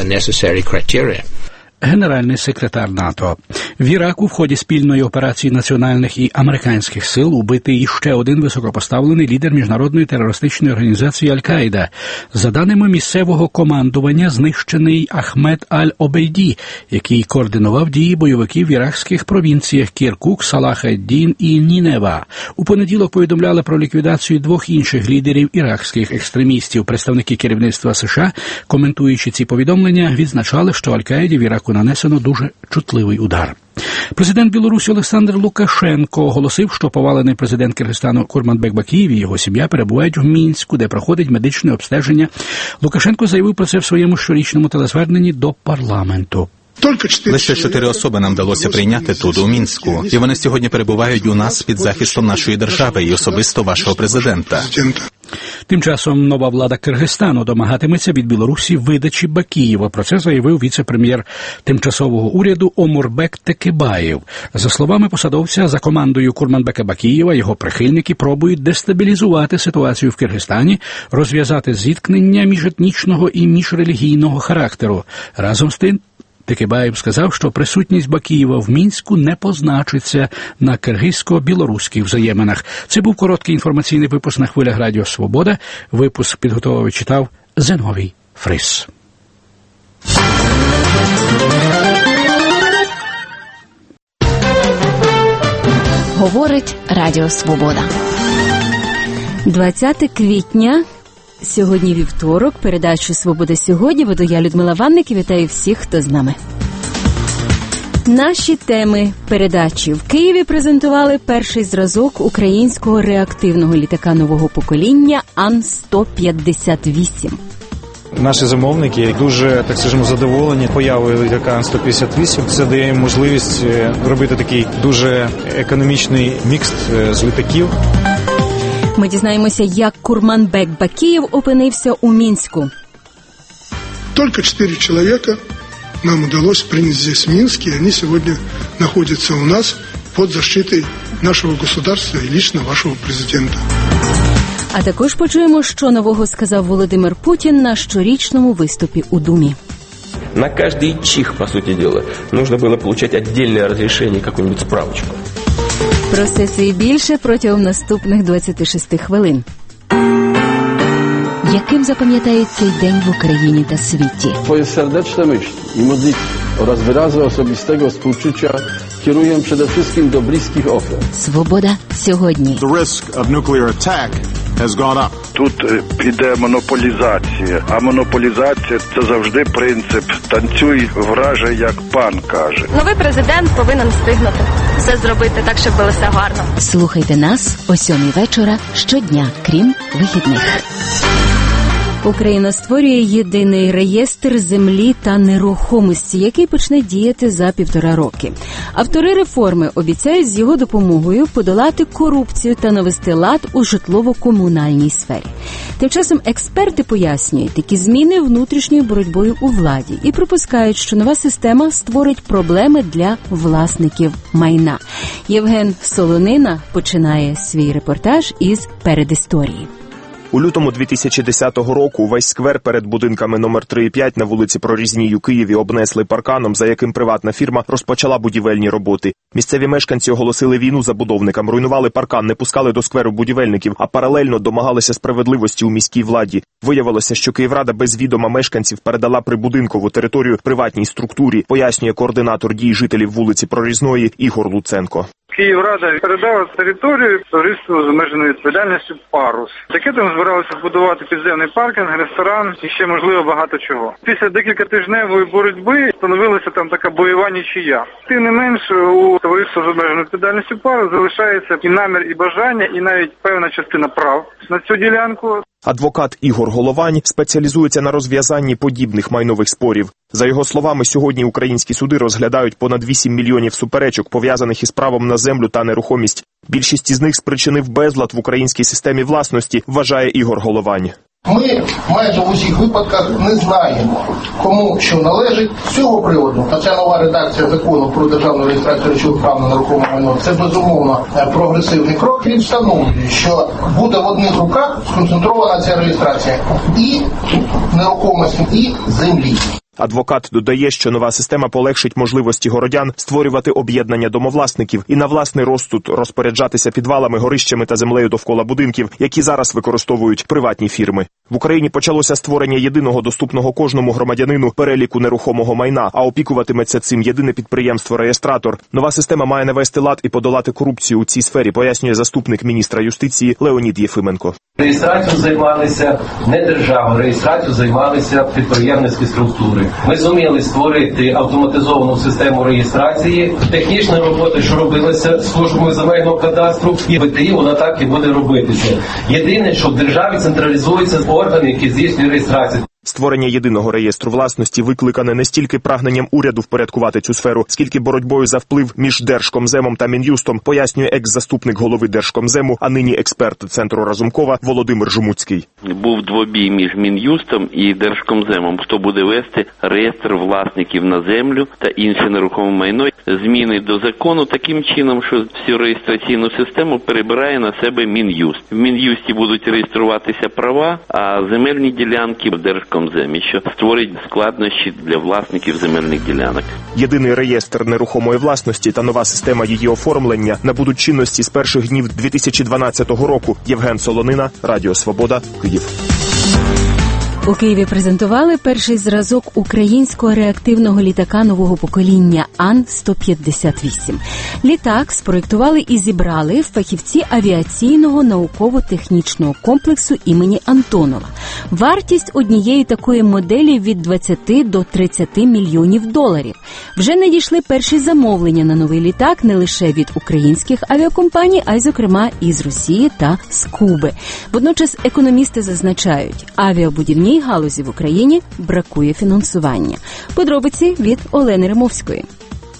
Генеральний секретар НАТО. В Іраку в ході спільної операції національних і американських сил убитий іще один високопоставлений лідер міжнародної терористичної організації Аль-Каїда. За даними місцевого командування, знищений Ахмед Аль-Обейді, який координував дії бойовиків в іракських провінціях Кіркук, Салах-ед-Дін і Нінева. У понеділок повідомляли про ліквідацію двох інших лідерів іракських екстремістів. Представники керівництва США, коментуючи ці повідомлення, відзначали, що Аль-Каїді в Іраку нанесено дуже чутливий удар. Президент Білорусі Олександр Лукашенко оголосив, що повалений президент Киргизстану Курманбек Бакієв і його сім'я перебувають в Мінську, де проходить медичне обстеження. Лукашенко заявив про це в своєму щорічному телезверненні до парламенту. Лише 4 особи нам вдалося прийняти тут, у Мінську. І вони сьогодні перебувають у нас під захистом нашої держави і особисто вашого президента. Тим часом нова влада Киргизстану домагатиметься від Білорусі видачі Бакієва. Про це заявив віце-прем'єр тимчасового уряду Омурбек Текебаєв. За словами посадовця, за командою Курманбека Бакієва його прихильники пробують дестабілізувати ситуацію в Киргизстані, розв'язати зіткнення міжетнічного і міжрелігійного характеру. Разом з тим, Текебаєв сказав, що присутність Бакієва в Мінську не позначиться на киргизько-білоруських взаєминах. Це був короткий інформаційний випуск на хвилях Радіо Свобода. Випуск підготував і читав Зиновій Фрис. Говорить Радіо Свобода. 20 квітня. Сьогодні вівторок. Передачу «Свобода сьогодні» веду я, Людмила Ванник, і вітаю всіх, хто з нами. Наші теми передачі. В Києві презентували перший зразок українського реактивного літака нового покоління Ан-158. Наші замовники дуже, так скажемо, задоволені появою літака Ан-158. Це дає їм можливість робити такий дуже економічний мікс з літаків. Ми дізнаємося, як Курманбек Бакієв опинився у Мінську. Тільки 4 чоловіка нам удалось принять здесь в Минске, и они сегодня находятся у нас под защитой нашего государства и лично вашего президента. А також почуємо, що нового сказав Володимир Путін на щорічному виступі у Думі. На каждый чих, по сути дела, нужно было получать отдельное разрешение, какую-нибудь справочку. Про все це і більше протягом наступних 26 хвилин. Яким запам'ятають цей день в Україні та світі? Twoje serdeczne myśli i modlitwy oraz wyrazy osobistego współczucia kieruję przede wszystkim do bliskich ofiar. Свобода сьогодні. The risk of nuclear attack has gone up. Тут піде монополізація, а монополізація – це завжди принцип «танцюй, враже, як пан каже». Новий президент повинен встигнути все зробити так, щоб було все гарно. Слухайте нас о 7:00 вечора щодня, крім вихідних. Україна створює єдиний реєстр землі та нерухомості, який почне діяти за 1,5 роки. Автори реформи обіцяють з його допомогою подолати корупцію та навести лад у житлово-комунальній сфері. Тим часом експерти пояснюють такі зміни внутрішньою боротьбою у владі і припускають, що нова система створить проблеми для власників майна. Євген Солонина починає свій репортаж із передісторії. У лютому 2010 року весь сквер перед будинками номер 3 і 5 на вулиці Прорізній у Києві обнесли парканом, за яким приватна фірма розпочала будівельні роботи. Місцеві мешканці оголосили війну забудовникам, руйнували паркан, не пускали до скверу будівельників, а паралельно домагалися справедливості у міській владі. Виявилося, що Київрада без відома мешканців передала прибудинкову територію приватній структурі, пояснює координатор дій жителів вулиці Прорізної Ігор Луценко. Київрада передала територію товариству з обмеженою відповідальністю «Парус». Таке там збиралося збудувати підземний паркінг, ресторан і ще, можливо, багато чого. Після декількатижневої боротьби становилася там така бойова нічия. Тим не менш, у товариства з обмеженою відповідальністю «Парус» залишається і намір, і бажання, і навіть певна частина прав на цю ділянку. Адвокат Ігор Головань спеціалізується на розв'язанні подібних майнових спорів. За його словами, сьогодні українські суди розглядають понад 8 мільйонів суперечок, пов'язаних із правом на землю та нерухомість. Більшість із них спричинив безлад в українській системі власності, вважає Ігор Головань. Ми майже в усіх випадках не знаємо, кому що належить. З цього приводу, а ця нова редакція закону про державну реєстрацію речових прав на нерухоме майно – це безумовно прогресивний крок. Він встановлює, що буде в одних руках сконцентрована ця реєстрація і нерухомості, і землі. Адвокат додає, що нова система полегшить можливості городян створювати об'єднання домовласників і на власний розсуд розпоряджатися підвалами, горищами та землею довкола будинків, які зараз використовують приватні фірми. В Україні почалося створення єдиного доступного кожному громадянину переліку нерухомого майна, а опікуватиметься цим єдине підприємство-реєстратор. Нова система має навести лад і подолати корупцію у цій сфері, пояснює заступник міністра юстиції Леонід Єфименко. Реєстрацією займалися не держава, реєстрацією займалися підприємницькі структури. Ми зуміли створити автоматизовану систему реєстрації. Технічна робота, що робилася службою земельного кадастру, і ВТІ, вона так і буде робитися. Єдине, що в державі централізуються органи, які здійснюють реєстрацію. Створення єдиного реєстру власності викликане не стільки прагненням уряду впорядкувати цю сферу, скільки боротьбою за вплив між Держкомземом та Мін'юстом, пояснює екс-заступник голови Держкомзему, а нині експерт Центру Разумкова Володимир Жумуцький. Був двобій між Мін'юстом і Держкомземом, хто буде вести реєстр власників на землю та інше нерухоме майно. Зміни до закону таким чином, що всю реєстраційну систему перебирає на себе Мін'юст. В Мін'юсті будуть реєструватися права, а земельні ділянки в Держкомземі, що створить складнощі для власників земельних ділянок. Єдиний реєстр нерухомої власності та нова система її оформлення набудуть чинності з перших днів 2012 року. Євген Солонина, Радіо Свобода, Київ. У Києві презентували перший зразок українського реактивного літака нового покоління Ан-158. Літак спроєктували і зібрали фахівці авіаційного науково-технічного комплексу імені Антонова. Вартість однієї такої моделі від 20 до 30 мільйонів доларів. Вже надійшли перші замовлення на новий літак не лише від українських авіакомпаній, а й, зокрема, із Росії та з Куби. Водночас економісти зазначають, авіабудівній галузі в Україні бракує фінансування. Подробиці від Олени Римовської.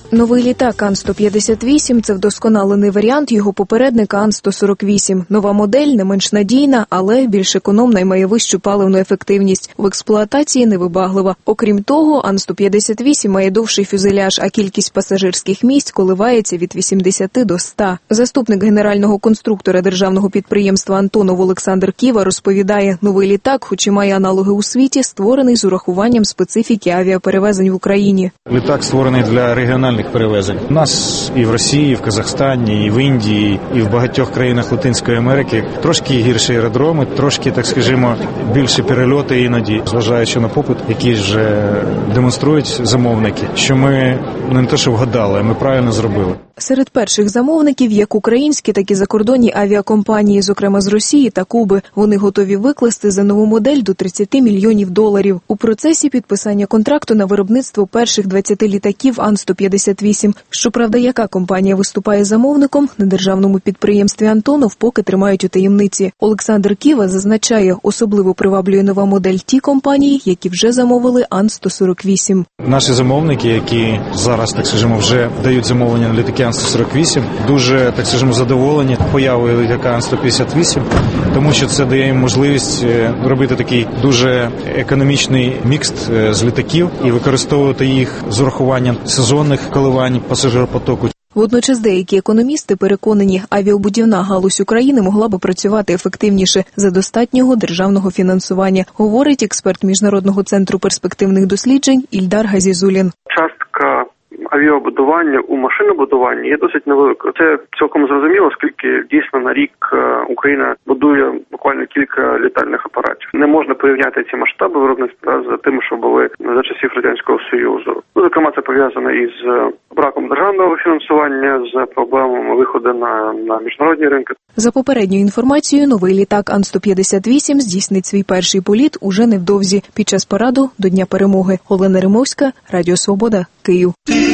Новий літак Ан-158 – це вдосконалений варіант його попередника Ан-148. Нова модель не менш надійна, але більш економна і має вищу паливну ефективність. В експлуатації невибаглива. Окрім того, Ан-158 має довший фюзеляж, а кількість пасажирських місць коливається від 80 до 100. Заступник генерального конструктора державного підприємства «Антонов» Олександр Ківа розповідає, новий літак, хоч і має аналоги у світі, створений з урахуванням специфіки авіаперевезень в Україні. Літак створений для регіональних перевезень. У нас і в Росії, і в Казахстані, і в Індії, і в багатьох країнах Латинської Америки трошки гірші аеродроми, трошки, так скажімо, більші перельоти іноді, зважаючи на попит, який вже демонструють замовники, що ми не те, що вгадали, а ми правильно зробили. Серед перших замовників як українські, так і закордонні авіакомпанії, зокрема з Росії та Куби. Вони готові викласти за нову модель до $30 мільйонів. У процесі підписання контракту на виробництво перших 20 літаків Ан-158. Щоправда, яка компанія виступає замовником, на державному підприємстві «Антонов» поки тримають у таємниці. Олександр Ківа зазначає, особливо приваблює нова модель ті компанії, які вже замовили Ан-148. Наші замовники, які зараз, так скажімо, вже дають замовлення на літаки Ан-148, дуже, так скажімо, задоволені появою літака Ан-158, тому що це дає їм можливість робити такий дуже економічний мікс з літаків і використовувати їх з урахуванням сезонних коливань пасажиропотоку. Водночас деякі економісти переконані, авіабудівна галузь України могла б працювати ефективніше за достатнього державного фінансування, говорить експерт Міжнародного центру перспективних досліджень Ільдар Газізулін. Частка авіабудування у машинобудуванні є досить невеликою. Це цілком зрозуміло, оскільки дійсно на рік Україна будує буквально кілька літальних апаратів. Не можна порівняти ці масштаби виробництва з тими, що були за часів Радянського Союзу. Зокрема, це пов'язано із браком державного фінансування, з проблемами виходу на міжнародні ринки. За попередньою інформацією, новий літак Ан-158 здійснить свій перший політ уже невдовзі, під час параду до Дня перемоги. Олена Римовська, Радіо Свобода, Київ.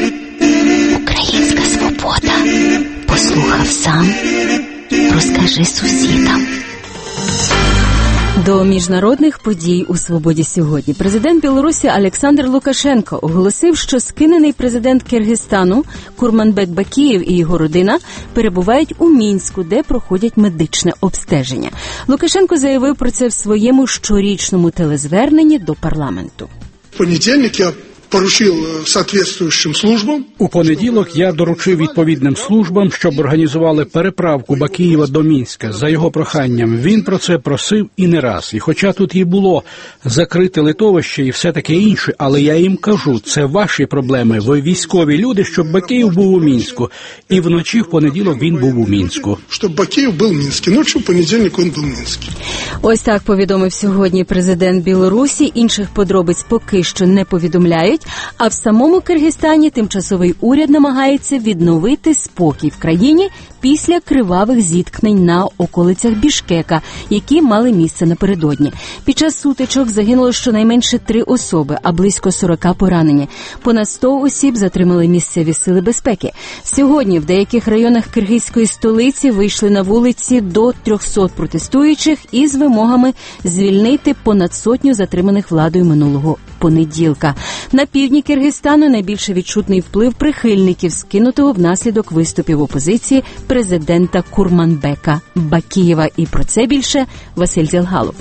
Українська свобода. Послухав сам, розкажи сусідам. До міжнародних подій у «Свободі» сьогодні. Президент Білорусі Олександр Лукашенко оголосив, що скинений президент Киргизстану Курманбек Бакієв і його родина перебувають у Мінську, де проходять медичне обстеження. Лукашенко заявив про це в своєму щорічному телезверненні до парламенту. В понедільник я поручив соответствующим службам. У понеділок я доручив відповідним службам, щоб організували переправку Бакієва до Мінська. За його проханням він про це просив і не раз. І хоча тут і було закрите литовище і все таке інше, але я їм кажу, це ваші проблеми. Ви військові люди, щоб Бакієв був у Мінську. І вночі в понеділок він був у Мінську. Щоб Бакієв був у Мінську. Ночі в понедільник він був у Мінську. Ось так повідомив сьогодні президент Білорусі. Інших подробиць поки що не повідомляють. А в самому Киргизстані тимчасовий уряд намагається відновити спокій в країні після кривавих зіткнень на околицях Бішкека, які мали місце напередодні. Під час сутичок загинуло щонайменше 3 особи, а близько 40 поранені. Понад 100 осіб затримали місцеві сили безпеки. Сьогодні в деяких районах киргизької столиці вийшли на вулиці до 300 протестуючих із вимогами звільнити понад 100 затриманих владою минулого понеділка. На півдні Киргизстану найбільше відчутний вплив прихильників, скинутого внаслідок виступів опозиції президента Курманбека Бакієва. І про це більше Василь Зілгалов.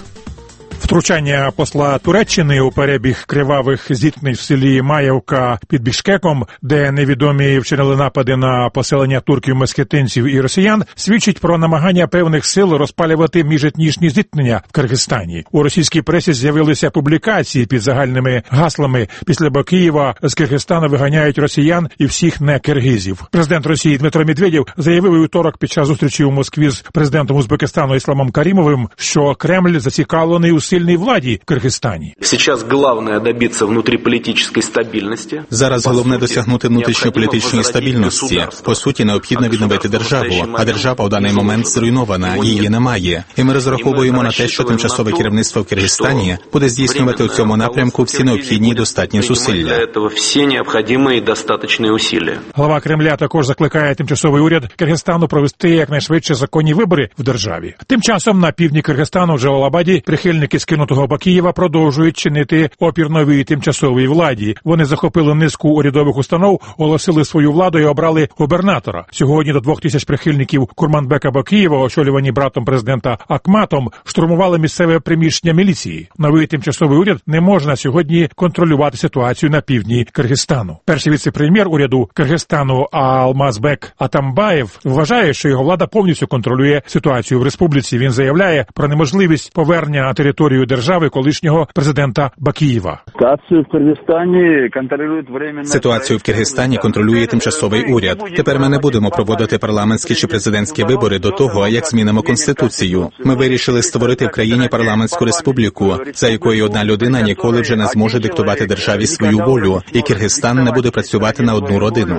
Втручання посла Туреччини у перебіг кривавих зіткнень в селі Маєвка під Бішкеком, де невідомі вчинили напади на поселення турків, месхетинців і росіян, свідчить про намагання певних сил розпалювати міжетнічні зіткнення в Киргизстані. У російській пресі з'явилися публікації під загальними гаслами «Після Бакієва з Киргизстану виганяють росіян і всіх не киргизів». Президент Росії Дмитро Медведєв заявив у вівторок під час зустрічі у Москві з президентом Узбекистану Ісламом Карімовим, що Кремль зацікавлений у сильній владі в Киргизстані. Зараз головне досягнути внутрішньополітичної стабільності. По суті, необхідно відновити державу, а держава у даний момент зруйнована, її немає. І ми розраховуємо на те, що тимчасове керівництво в Киргизстані буде здійснювати у цьому напрямку всі необхідні і достатні зусилля. Глава Кремля також закликає тимчасовий уряд Киргизстану провести якнайшвидше законні вибори в державі. Тим часом на півдні Киргизстану в Джалалабаді прихильники скинутого Бакієва продовжують чинити опір новій тимчасовій владі. Вони захопили низку урядових установ, оголосили свою владу і обрали губернатора. Сьогодні до 2000 прихильників Курманбека Бакієва, очолювані братом президента Акматом, штурмували місцеве приміщення міліції. Новий тимчасовий уряд не може на сьогодні контролювати ситуацію на півдні Киргизстану. Перший віце-прем'єр уряду Киргизстану Алмазбек Атамбаєв вважає, що його влада повністю контролює ситуацію в республіці. Він заявляє про неможливість повернення на територію держави колишнього президента Бакієва. Ситуацію в Киргизстані контролює тимчасовий уряд. Тепер ми не будемо проводити парламентські чи президентські вибори до того, як змінимо конституцію. Ми вирішили створити в країні парламентську республіку, за якою одна людина ніколи вже не зможе диктувати державі свою волю, і Киргизстан не буде працювати на одну родину.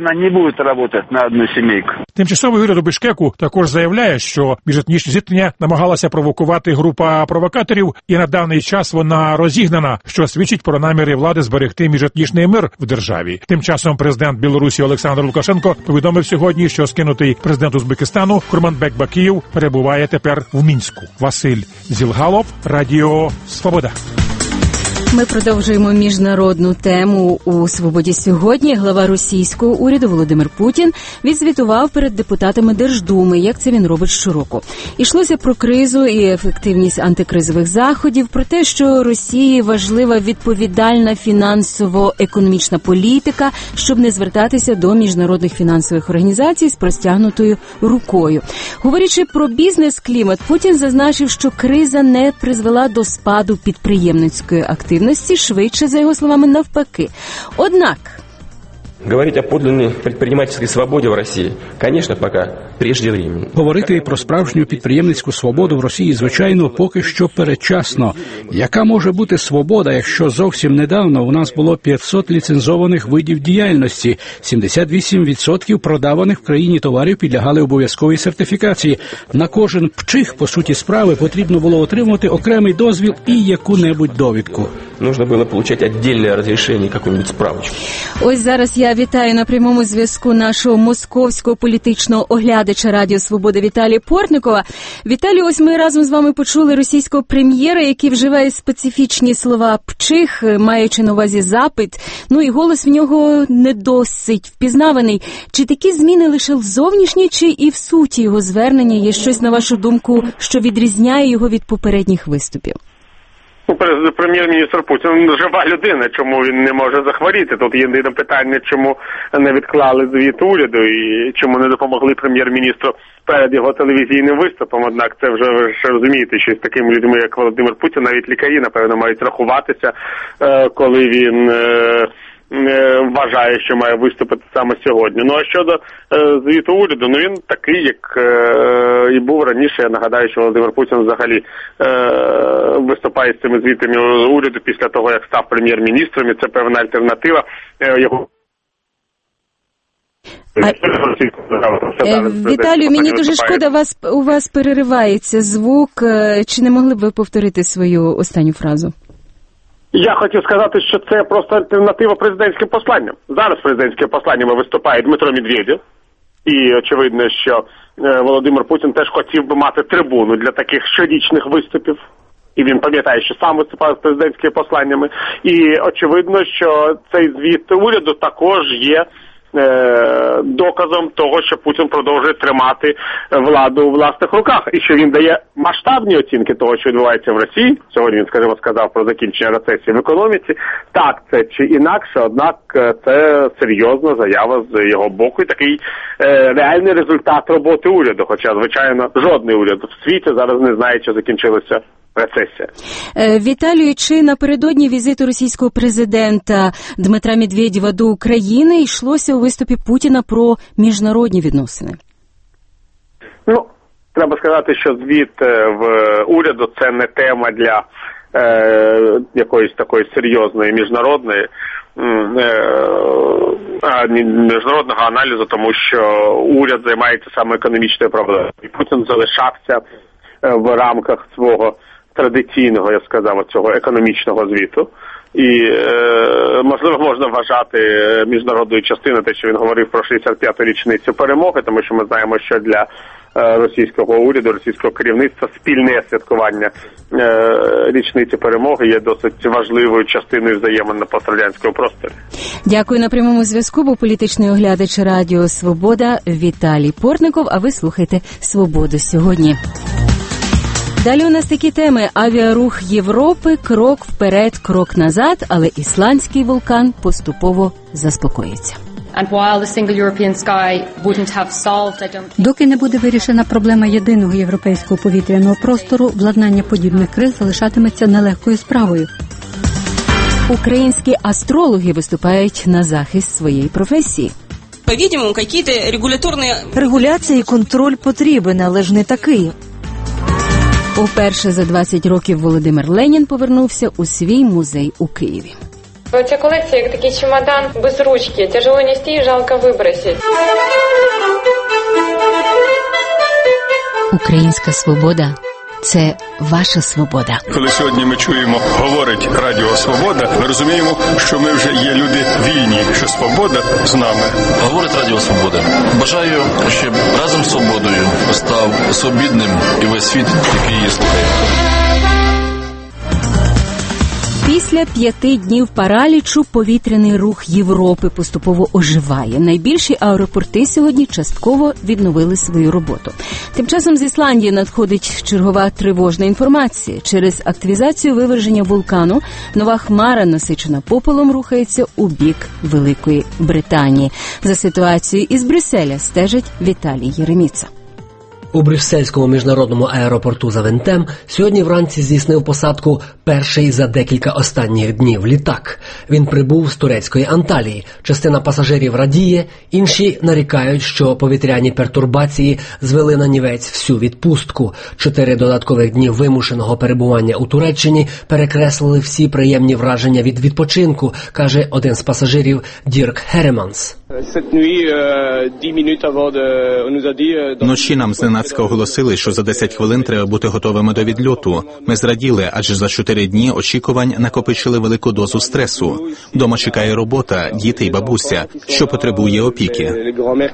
Тимчасовий уряд у Бішкеку також заявляє, що міжетнічні зіткнення намагалася провокувати група провокаторів, і на даний час вона розігнана, що свідчить про наміри влади зберегти міжетнічний мир в державі. Тим часом президент Білорусі Олександр Лукашенко повідомив сьогодні, що скинутий президент Узбекистану Курманбек Бакієв перебуває тепер в Мінську. Василь Зілгалов, Радіо Свобода. Ми продовжуємо міжнародну тему у «Свободі сьогодні». Глава російського уряду Володимир Путін відзвітував перед депутатами Держдуми, як це він робить щороку. Ішлося про кризу і ефективність антикризових заходів, про те, що Росії важлива відповідальна фінансово-економічна політика, щоб не звертатися до міжнародних фінансових організацій з простягнутою рукою. Говорячи про бізнес-клімат, Путін зазначив, що криза не призвела до спаду підприємницької активності, швидше, за його словами, навпаки. Однак говорить о подлинной предпринимательской свободе в Росії, конечно, пока преждевременно. Говорити про справжню підприємницьку свободу в Росії, звичайно, поки що передчасно. Яка може бути свобода, якщо зовсім недавно у нас було 500 ліцензованих видів діяльності, 78% продаваних в країні товарів підлягали обов'язковій сертифікації. На кожен пчих, по суті справи, потрібно було отримувати окремий дозвіл і яку-небудь довідку. Нужно було отримати окреме розрішення, яку-небудь справочку. Ось зараз я вітаю на прямому зв'язку нашого московського політичного оглядача Радіо Свобода Віталія Портникова. Віталій, ось ми разом з вами почули російського прем'єра, який вживає специфічні слова «пчих», маючи на увазі запит. Ну і голос в нього не досить впізнаваний. Чи такі зміни лише зовнішні, чи і в суті його звернення є щось, на вашу думку, що відрізняє його від попередніх виступів? Прем'єр-міністр Путін жива людина, чому він не може захворіти? Тут є єдине питання, чому не відклали звіт уряду і чому не допомогли прем'єр-міністру перед його телевізійним виступом. Однак це вже, ви ж розумієте, що з такими людьми, як Володимир Путін, навіть лікарі, напевно, мають рахуватися, коли він вважає, що має виступити саме сьогодні. Ну а щодо звіту уряду, ну він такий, як і був раніше. Я нагадаю, що Володимир Путін взагалі виступає з цими звітами уряду після того, як став прем'єр-міністром, і це певна альтернатива його. Віталію, мені дуже шкода, у вас переривається звук. Чи не могли б ви повторити свою останню фразу? Я хотів сказати, що це просто альтернатива президентським посланням. Зараз президентським посланням виступає Дмитро Медведєв. І очевидно, що Володимир Путін теж хотів би мати трибуну для таких щорічних виступів. І він пам'ятає, що сам виступав з президентськими посланнями. І очевидно, що цей звіт уряду також є доказом того, що Путін продовжує тримати владу у власних руках, і що він дає масштабні оцінки того, що відбувається в Росії. Сьогодні він, скажімо, сказав про закінчення рецесії в економіці. Так, це чи інакше, однак це серйозна заява з його боку і такий реальний результат роботи уряду, хоча, звичайно, жодний уряд в світі зараз не знає, чи закінчилася рецесія. Віталію, чи напередодні візиту російського президента Дмитра Медведєва до України йшлося у виступі Путіна про міжнародні відносини? Ну, треба сказати, що звіт в уряду – це не тема для якоїсь такої серйозної міжнародної міжнародного аналізу, тому що уряд займається саме економічною проблемою. І Путін залишався в рамках свого традиційного, я сказав, цього економічного звіту. І, можливо, можна вважати міжнародною частиною те, що він говорив про 65-ту річницю перемоги, тому що ми знаємо, що для російського уряду, російського керівництва спільне святкування річниці перемоги є досить важливою частиною взаємин на пострадянському просторі. Дякую. На прямому зв'язку був політичний оглядач Радіо Свобода Віталій Портников, а ви слухайте «Свободу сьогодні». Далі у нас такі теми. Авіарух Європи, крок вперед, крок назад, але ісландський вулкан поступово заспокоїться. Доки не буде вирішена проблема єдиного європейського повітряного простору, владнання подібних криз залишатиметься нелегкою справою. Українські астрологи виступають на захист своєї професії. По-видимому, какие-то регуляторные... Регуляція і контроль потрібен, але ж не такий. Уперше за 20 років Володимир Ленін повернувся у свій музей у Києві. Ця колекція як такий чемодан без ручки. Тяжело нести і жалко вибросити. Українська свобода – це ваша свобода. Коли сьогодні ми чуємо, говорить Радіо Свобода, ми розуміємо, що ми вже є люди вільні, що свобода з нами. Говорить Радіо Свобода. Бажаю, щоб разом з свободою став свобідним і весь світ, який її слухає. Після 5 днів паралічу повітряний рух Європи поступово оживає. Найбільші аеропорти сьогодні частково відновили свою роботу. Тим часом з Ісландії надходить чергова тривожна інформація. Через активізацію виверження вулкану нова хмара, насичена попелом, рухається у бік Великої Британії. За ситуацією із Брюсселя стежить Віталій Єреміца. У брюссельському міжнародному аеропорту Завентем сьогодні вранці здійснив посадку перший за декілька останніх днів літак. Він прибув з турецької Анталії. Частина пасажирів радіє, інші нарікають, що повітряні пертурбації звели на нівець всю відпустку. 4 додаткових дні вимушеного перебування у Туреччині перекреслили всі приємні враження від відпочинку, каже один з пасажирів Дірк Хереманс. Вночі нам зненацька оголосили, що за 10 хвилин треба бути готовими до відльоту. Ми зраділи, адже за 4 дні очікувань накопичили велику дозу стресу. Вдома чекає робота, діти і бабуся, що потребує опіки.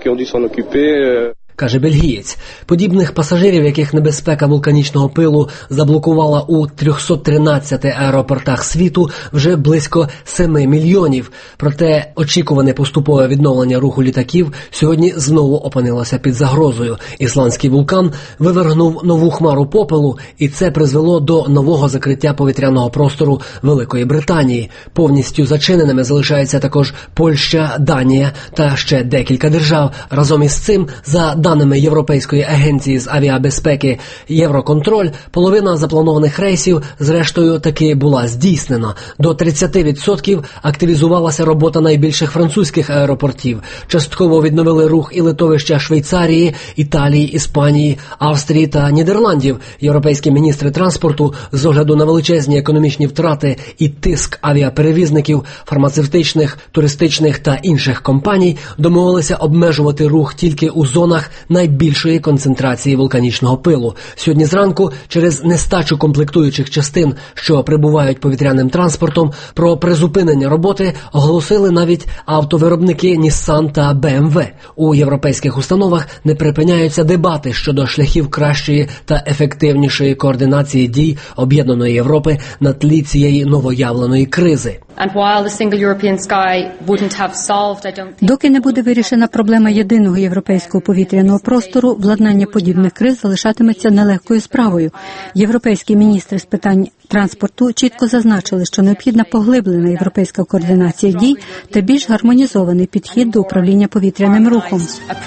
Каже бельгієць. Подібних пасажирів, яких небезпека вулканічного пилу заблокувала у 313 аеропортах світу, вже близько 7 мільйонів. Проте очікуване поступове відновлення руху літаків сьогодні знову опинилося під загрозою. Ісландський вулкан вивергнув нову хмару попелу, і це призвело до нового закриття повітряного простору Великої Британії. Повністю зачиненими залишаються також Польща, Данія та ще декілька держав. Разом із цим, за даними Європейської агенції з авіабезпеки «Євроконтроль», половина запланованих рейсів, зрештою, таки була здійснена. До 30% активізувалася робота найбільших французьких аеропортів. Частково відновили рух і литовища Швейцарії, Італії, Іспанії, Австрії та Нідерландів. Європейські міністри транспорту з огляду на величезні економічні втрати і тиск авіаперевізників, фармацевтичних, туристичних та інших компаній домовилися обмежувати рух тільки у зонах найбільшої концентрації вулканічного пилу. Сьогодні зранку через нестачу комплектуючих частин, що прибувають повітряним транспортом, про призупинення роботи оголосили навіть автовиробники Nissan та BMW. У європейських установах не припиняються дебати щодо шляхів кращої та ефективнішої координації дій Об'єднаної Європи на тлі цієї новоявленої кризи. Доки не буде вирішена проблема єдиного європейського повітряного простору, владнання подібних криз залишатиметься нелегкою справою. Європейські міністри з питань транспорту чітко зазначили, що необхідна поглиблена європейська координація дій та більш гармонізований підхід до управління повітряним рухом.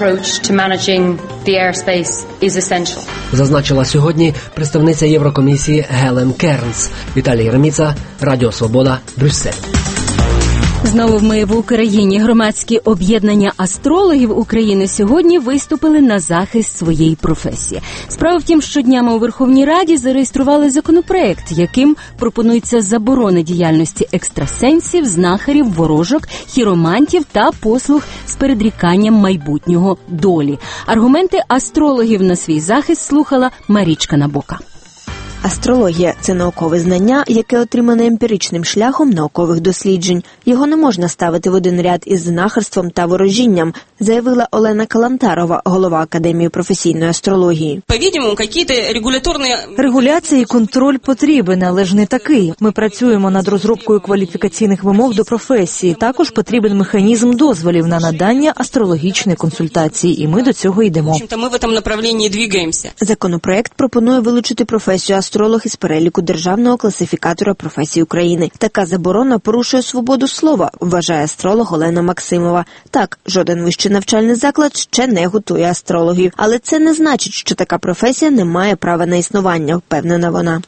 Зазначила сьогодні представниця Єврокомісії Гелен Кернс. Віталій Єреміца, Радіо Свобода, Брюссель. Знову ми в Україні. Громадські об'єднання астрологів України сьогодні виступили на захист своєї професії. Справа в тім, що днями у Верховній Раді зареєстрували законопроект, яким пропонується заборона діяльності екстрасенсів, знахарів, ворожок, хіромантів та послуг з передріканням майбутнього долі. Аргументи астрологів на свій захист слухала Марічка Набока. Астрологія – це наукове знання, яке отримане емпіричним шляхом наукових досліджень. Його не можна ставити в один ряд із знахарством та ворожінням, заявила Олена Калантарова, голова Академії професійної астрології. По-видимому, какие-то регуляторні... Регуляція і контроль потрібен, але ж не такий. Ми працюємо над розробкою кваліфікаційних вимог до професії. Також потрібен механізм дозволів на надання астрологічної консультації, і ми до цього йдемо. Ми в цьому направленні двигаємося. Законопроект пропонує вилучити професію астролог із переліку Державного класифікатора професій України. Така заборона порушує свободу слова, вважає астролог Олена Максимова. Так, жоден вищий навчальний заклад ще не готує астрологів. Але це не значить, що така професія не має права на існування, впевнена вона.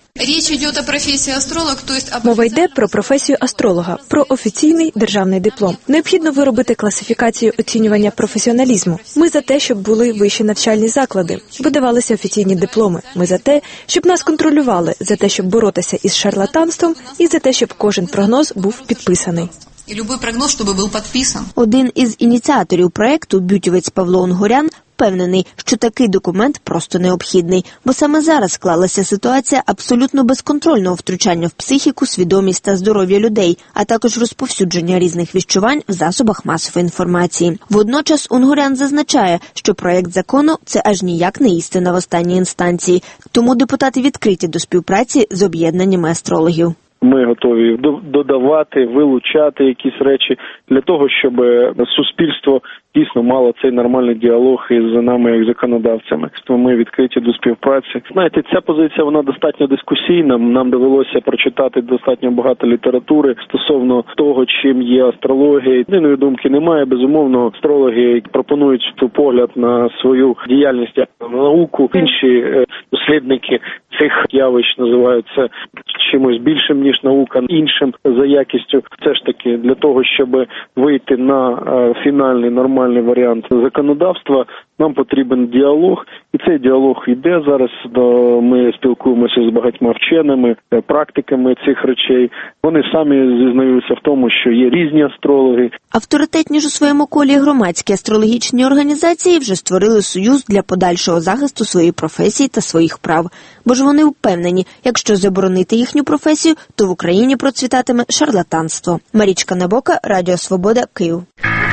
Мова йде про професію астролога, про офіційний державний диплом. Необхідно виробити класифікацію оцінювання професіоналізму. Ми за те, щоб були вищі навчальні заклади, видавалися офіційні дипломи. Ми за те, щоб нас контролювали, за те, щоб боротися із шарлатанством і за те, щоб кожен прогноз був підписаний. І будь-який прогноз, щоб був підписан. Один із ініціаторів проекту, бютівець Павло Унгурян, впевнений, що такий документ просто необхідний, бо саме зараз склалася ситуація абсолютно безконтрольного втручання в психіку, свідомість та здоров'я людей, а також розповсюдження різних віщувань в засобах масової інформації. Водночас Унгурян зазначає, що проект закону – це аж ніяк не істина в останній інстанції, тому депутати відкриті до співпраці з об'єднаннями астрологів. Ми готові додавати, вилучати якісь речі для того, щоб суспільство дійсно мало цей нормальний діалог із нами, як законодавцями. Ми відкриті до співпраці. Знаєте, ця позиція, вона достатньо дискусійна. Нам довелося прочитати достатньо багато літератури стосовно того, чим є астрологія. Єдиної думки немає. Безумовно, астрологи пропонують погляд на свою діяльність як на науку. Інші дослідники цих явищ називають це чимось більшим, ніж наука, іншим за якістю. Все ж таки, для того, щоб вийти на фінальний нормальний варіант законодавства, нам потрібен діалог, і цей діалог йде зараз. Ми спілкуємося з багатьма вченими, практиками цих речей. Вони самі зізнаються в тому, що є різні астрологи. Авторитетні ж у своєму колі громадські астрологічні організації вже створили союз для подальшого захисту своєї професії та своїх прав. Бо ж вони впевнені, якщо заборонити їхню професію, то в Україні процвітатиме шарлатанство. Марічка Набока, Радіо Свобода, Київ.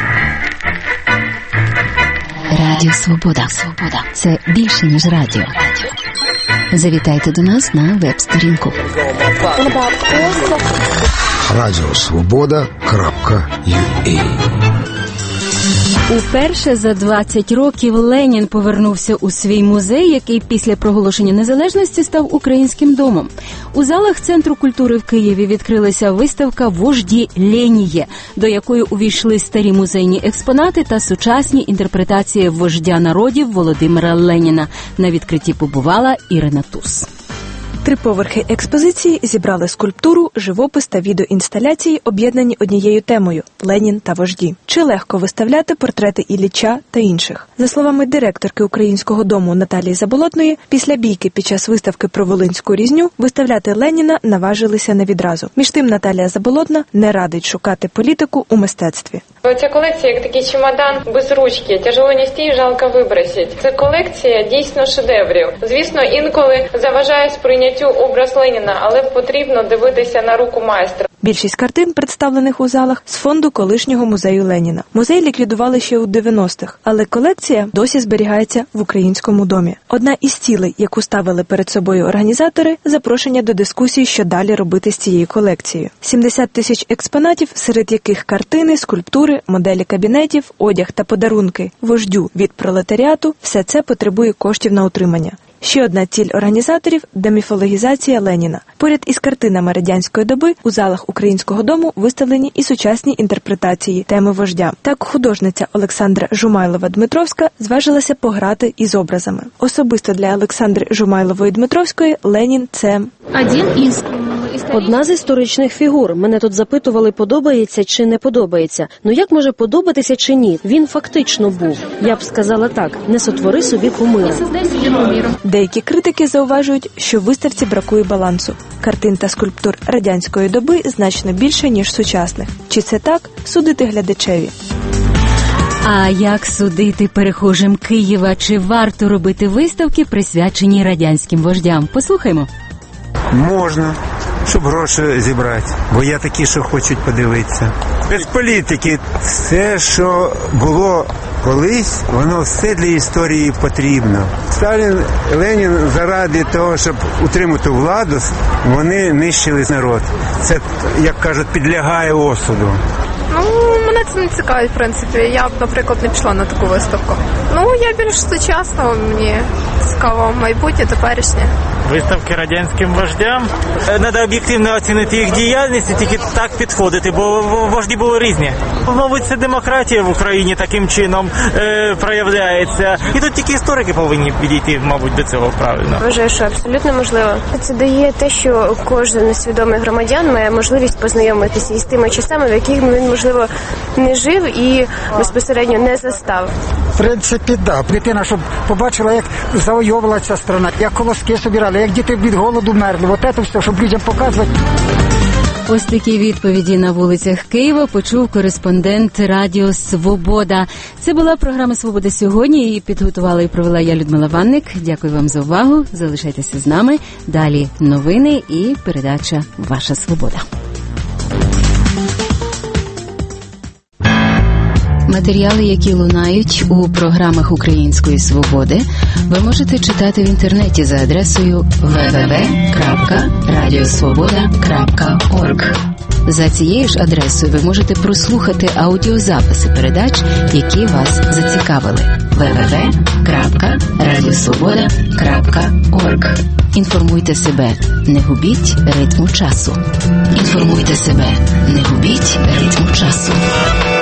Радіо Свобода. Це більше, ніж радіо. Завітайте до нас на веб-сторінку. Радіосвобода.ua. Уперше за 20 років Ленін повернувся у свій музей, який після проголошення незалежності став українським домом. У залах Центру культури в Києві відкрилася виставка «Вожді Леніє», до якої увійшли старі музейні експонати та сучасні інтерпретації вождя народів Володимира Леніна. На відкритті побувала Ірина Тус. 3 поверхи експозиції зібрали скульптуру, живопис та відеоінсталяції, об'єднані однією темою – Ленін та вожді. Чи легко виставляти портрети Ілліча та інших? За словами директорки Українського дому Наталії Заболотної, після бійки під час виставки про Волинську різню виставляти Леніна наважилися не відразу. Між тим Наталія Заболотна не радить шукати політику у мистецтві. Ця колекція як такий чемодан без ручки, тяжело нести і жалко вибросити. Це колекція дійсно шедеврів. Звісно, інколи заважає сприйняттю образ Леніна, але потрібно дивитися на руку майстра. Більшість картин, представлених у залах, з фонду колишнього музею Леніна. Музей ліквідували ще у 90-х, але колекція досі зберігається в Українському домі. Одна із цілей, яку ставили перед собою організатори – запрошення до дискусії, що далі робити з цією колекцією. 70 тисяч експонатів, серед яких картини, скульптури, моделі кабінетів, одяг та подарунки вождю від пролетаріату – все це потребує коштів на утримання. Ще одна ціль організаторів – деміфологізація Леніна. Поряд із картинами радянської доби у залах Українського дому виставлені і сучасні інтерпретації теми вождя. Так художниця Олександра Жумайлова-Дмитровська зважилася пограти із образами. Особисто для Олександри Жумайлової-Дмитровської Ленін – це одна з історичних фігур. Мене тут запитували, подобається чи не подобається. Ну як може подобатися чи ні? Він фактично був. Я б сказала так, не сотвори собі кумира. Деякі критики зауважують, що в виставці бракує балансу. Картин та скульптур радянської доби значно більше, ніж сучасних. Чи це так? Судити глядачеві. А як судити перехожим Києва? Чи варто робити виставки, присвячені радянським вождям? Послухаймо. Можна, щоб гроші зібрати, бо є такі, що хочуть подивитися. Без політики. Все, що було колись, воно все для історії потрібно. Сталін, Ленін заради того, щоб утримати владу, вони нищили народ. Це, як кажуть, підлягає осуду. Мене це не цікавить, в принципі. Я б, наприклад, не пішла на таку виставку. Я більш сучасна, мені цікаво майбутнє, теперішнє. Виставки радянським вождям. Треба об'єктивно оцінити їх діяльність і тільки так підходити, бо вожді були різні. Мабуть, це демократія в Україні таким чином проявляється. І тут тільки історики повинні підійти, мабуть, до цього правильно. Вважаю, що абсолютно можливо. Це дає те, що кожен свідомий громадян має можливість познайомитися із тими часами, в яких він, можливо, не жив і безпосередньо не застав. В принципі, да. Дитина, щоб побачила, як завойовувала ця страна, як колоски собирали, як діти від голоду мерли. От це все, щоб людям показувати. Ось такі відповіді на вулицях Києва почув кореспондент Радіо Свобода. Це була програма «Свобода сьогодні». Її підготувала і провела я, Людмила Ванник. Дякую вам за увагу. Залишайтеся з нами. Далі новини і передача «Ваша Свобода». Матеріали, які лунають у програмах Української Свободи, ви можете читати в інтернеті за адресою www.radiosvoboda.org. За цією ж адресою ви можете прослухати аудіозаписи передач, які вас зацікавили. www.radiosvoboda.org. Інформуйте себе, не губіть ритму часу. Інформуйте себе, не губіть ритму часу.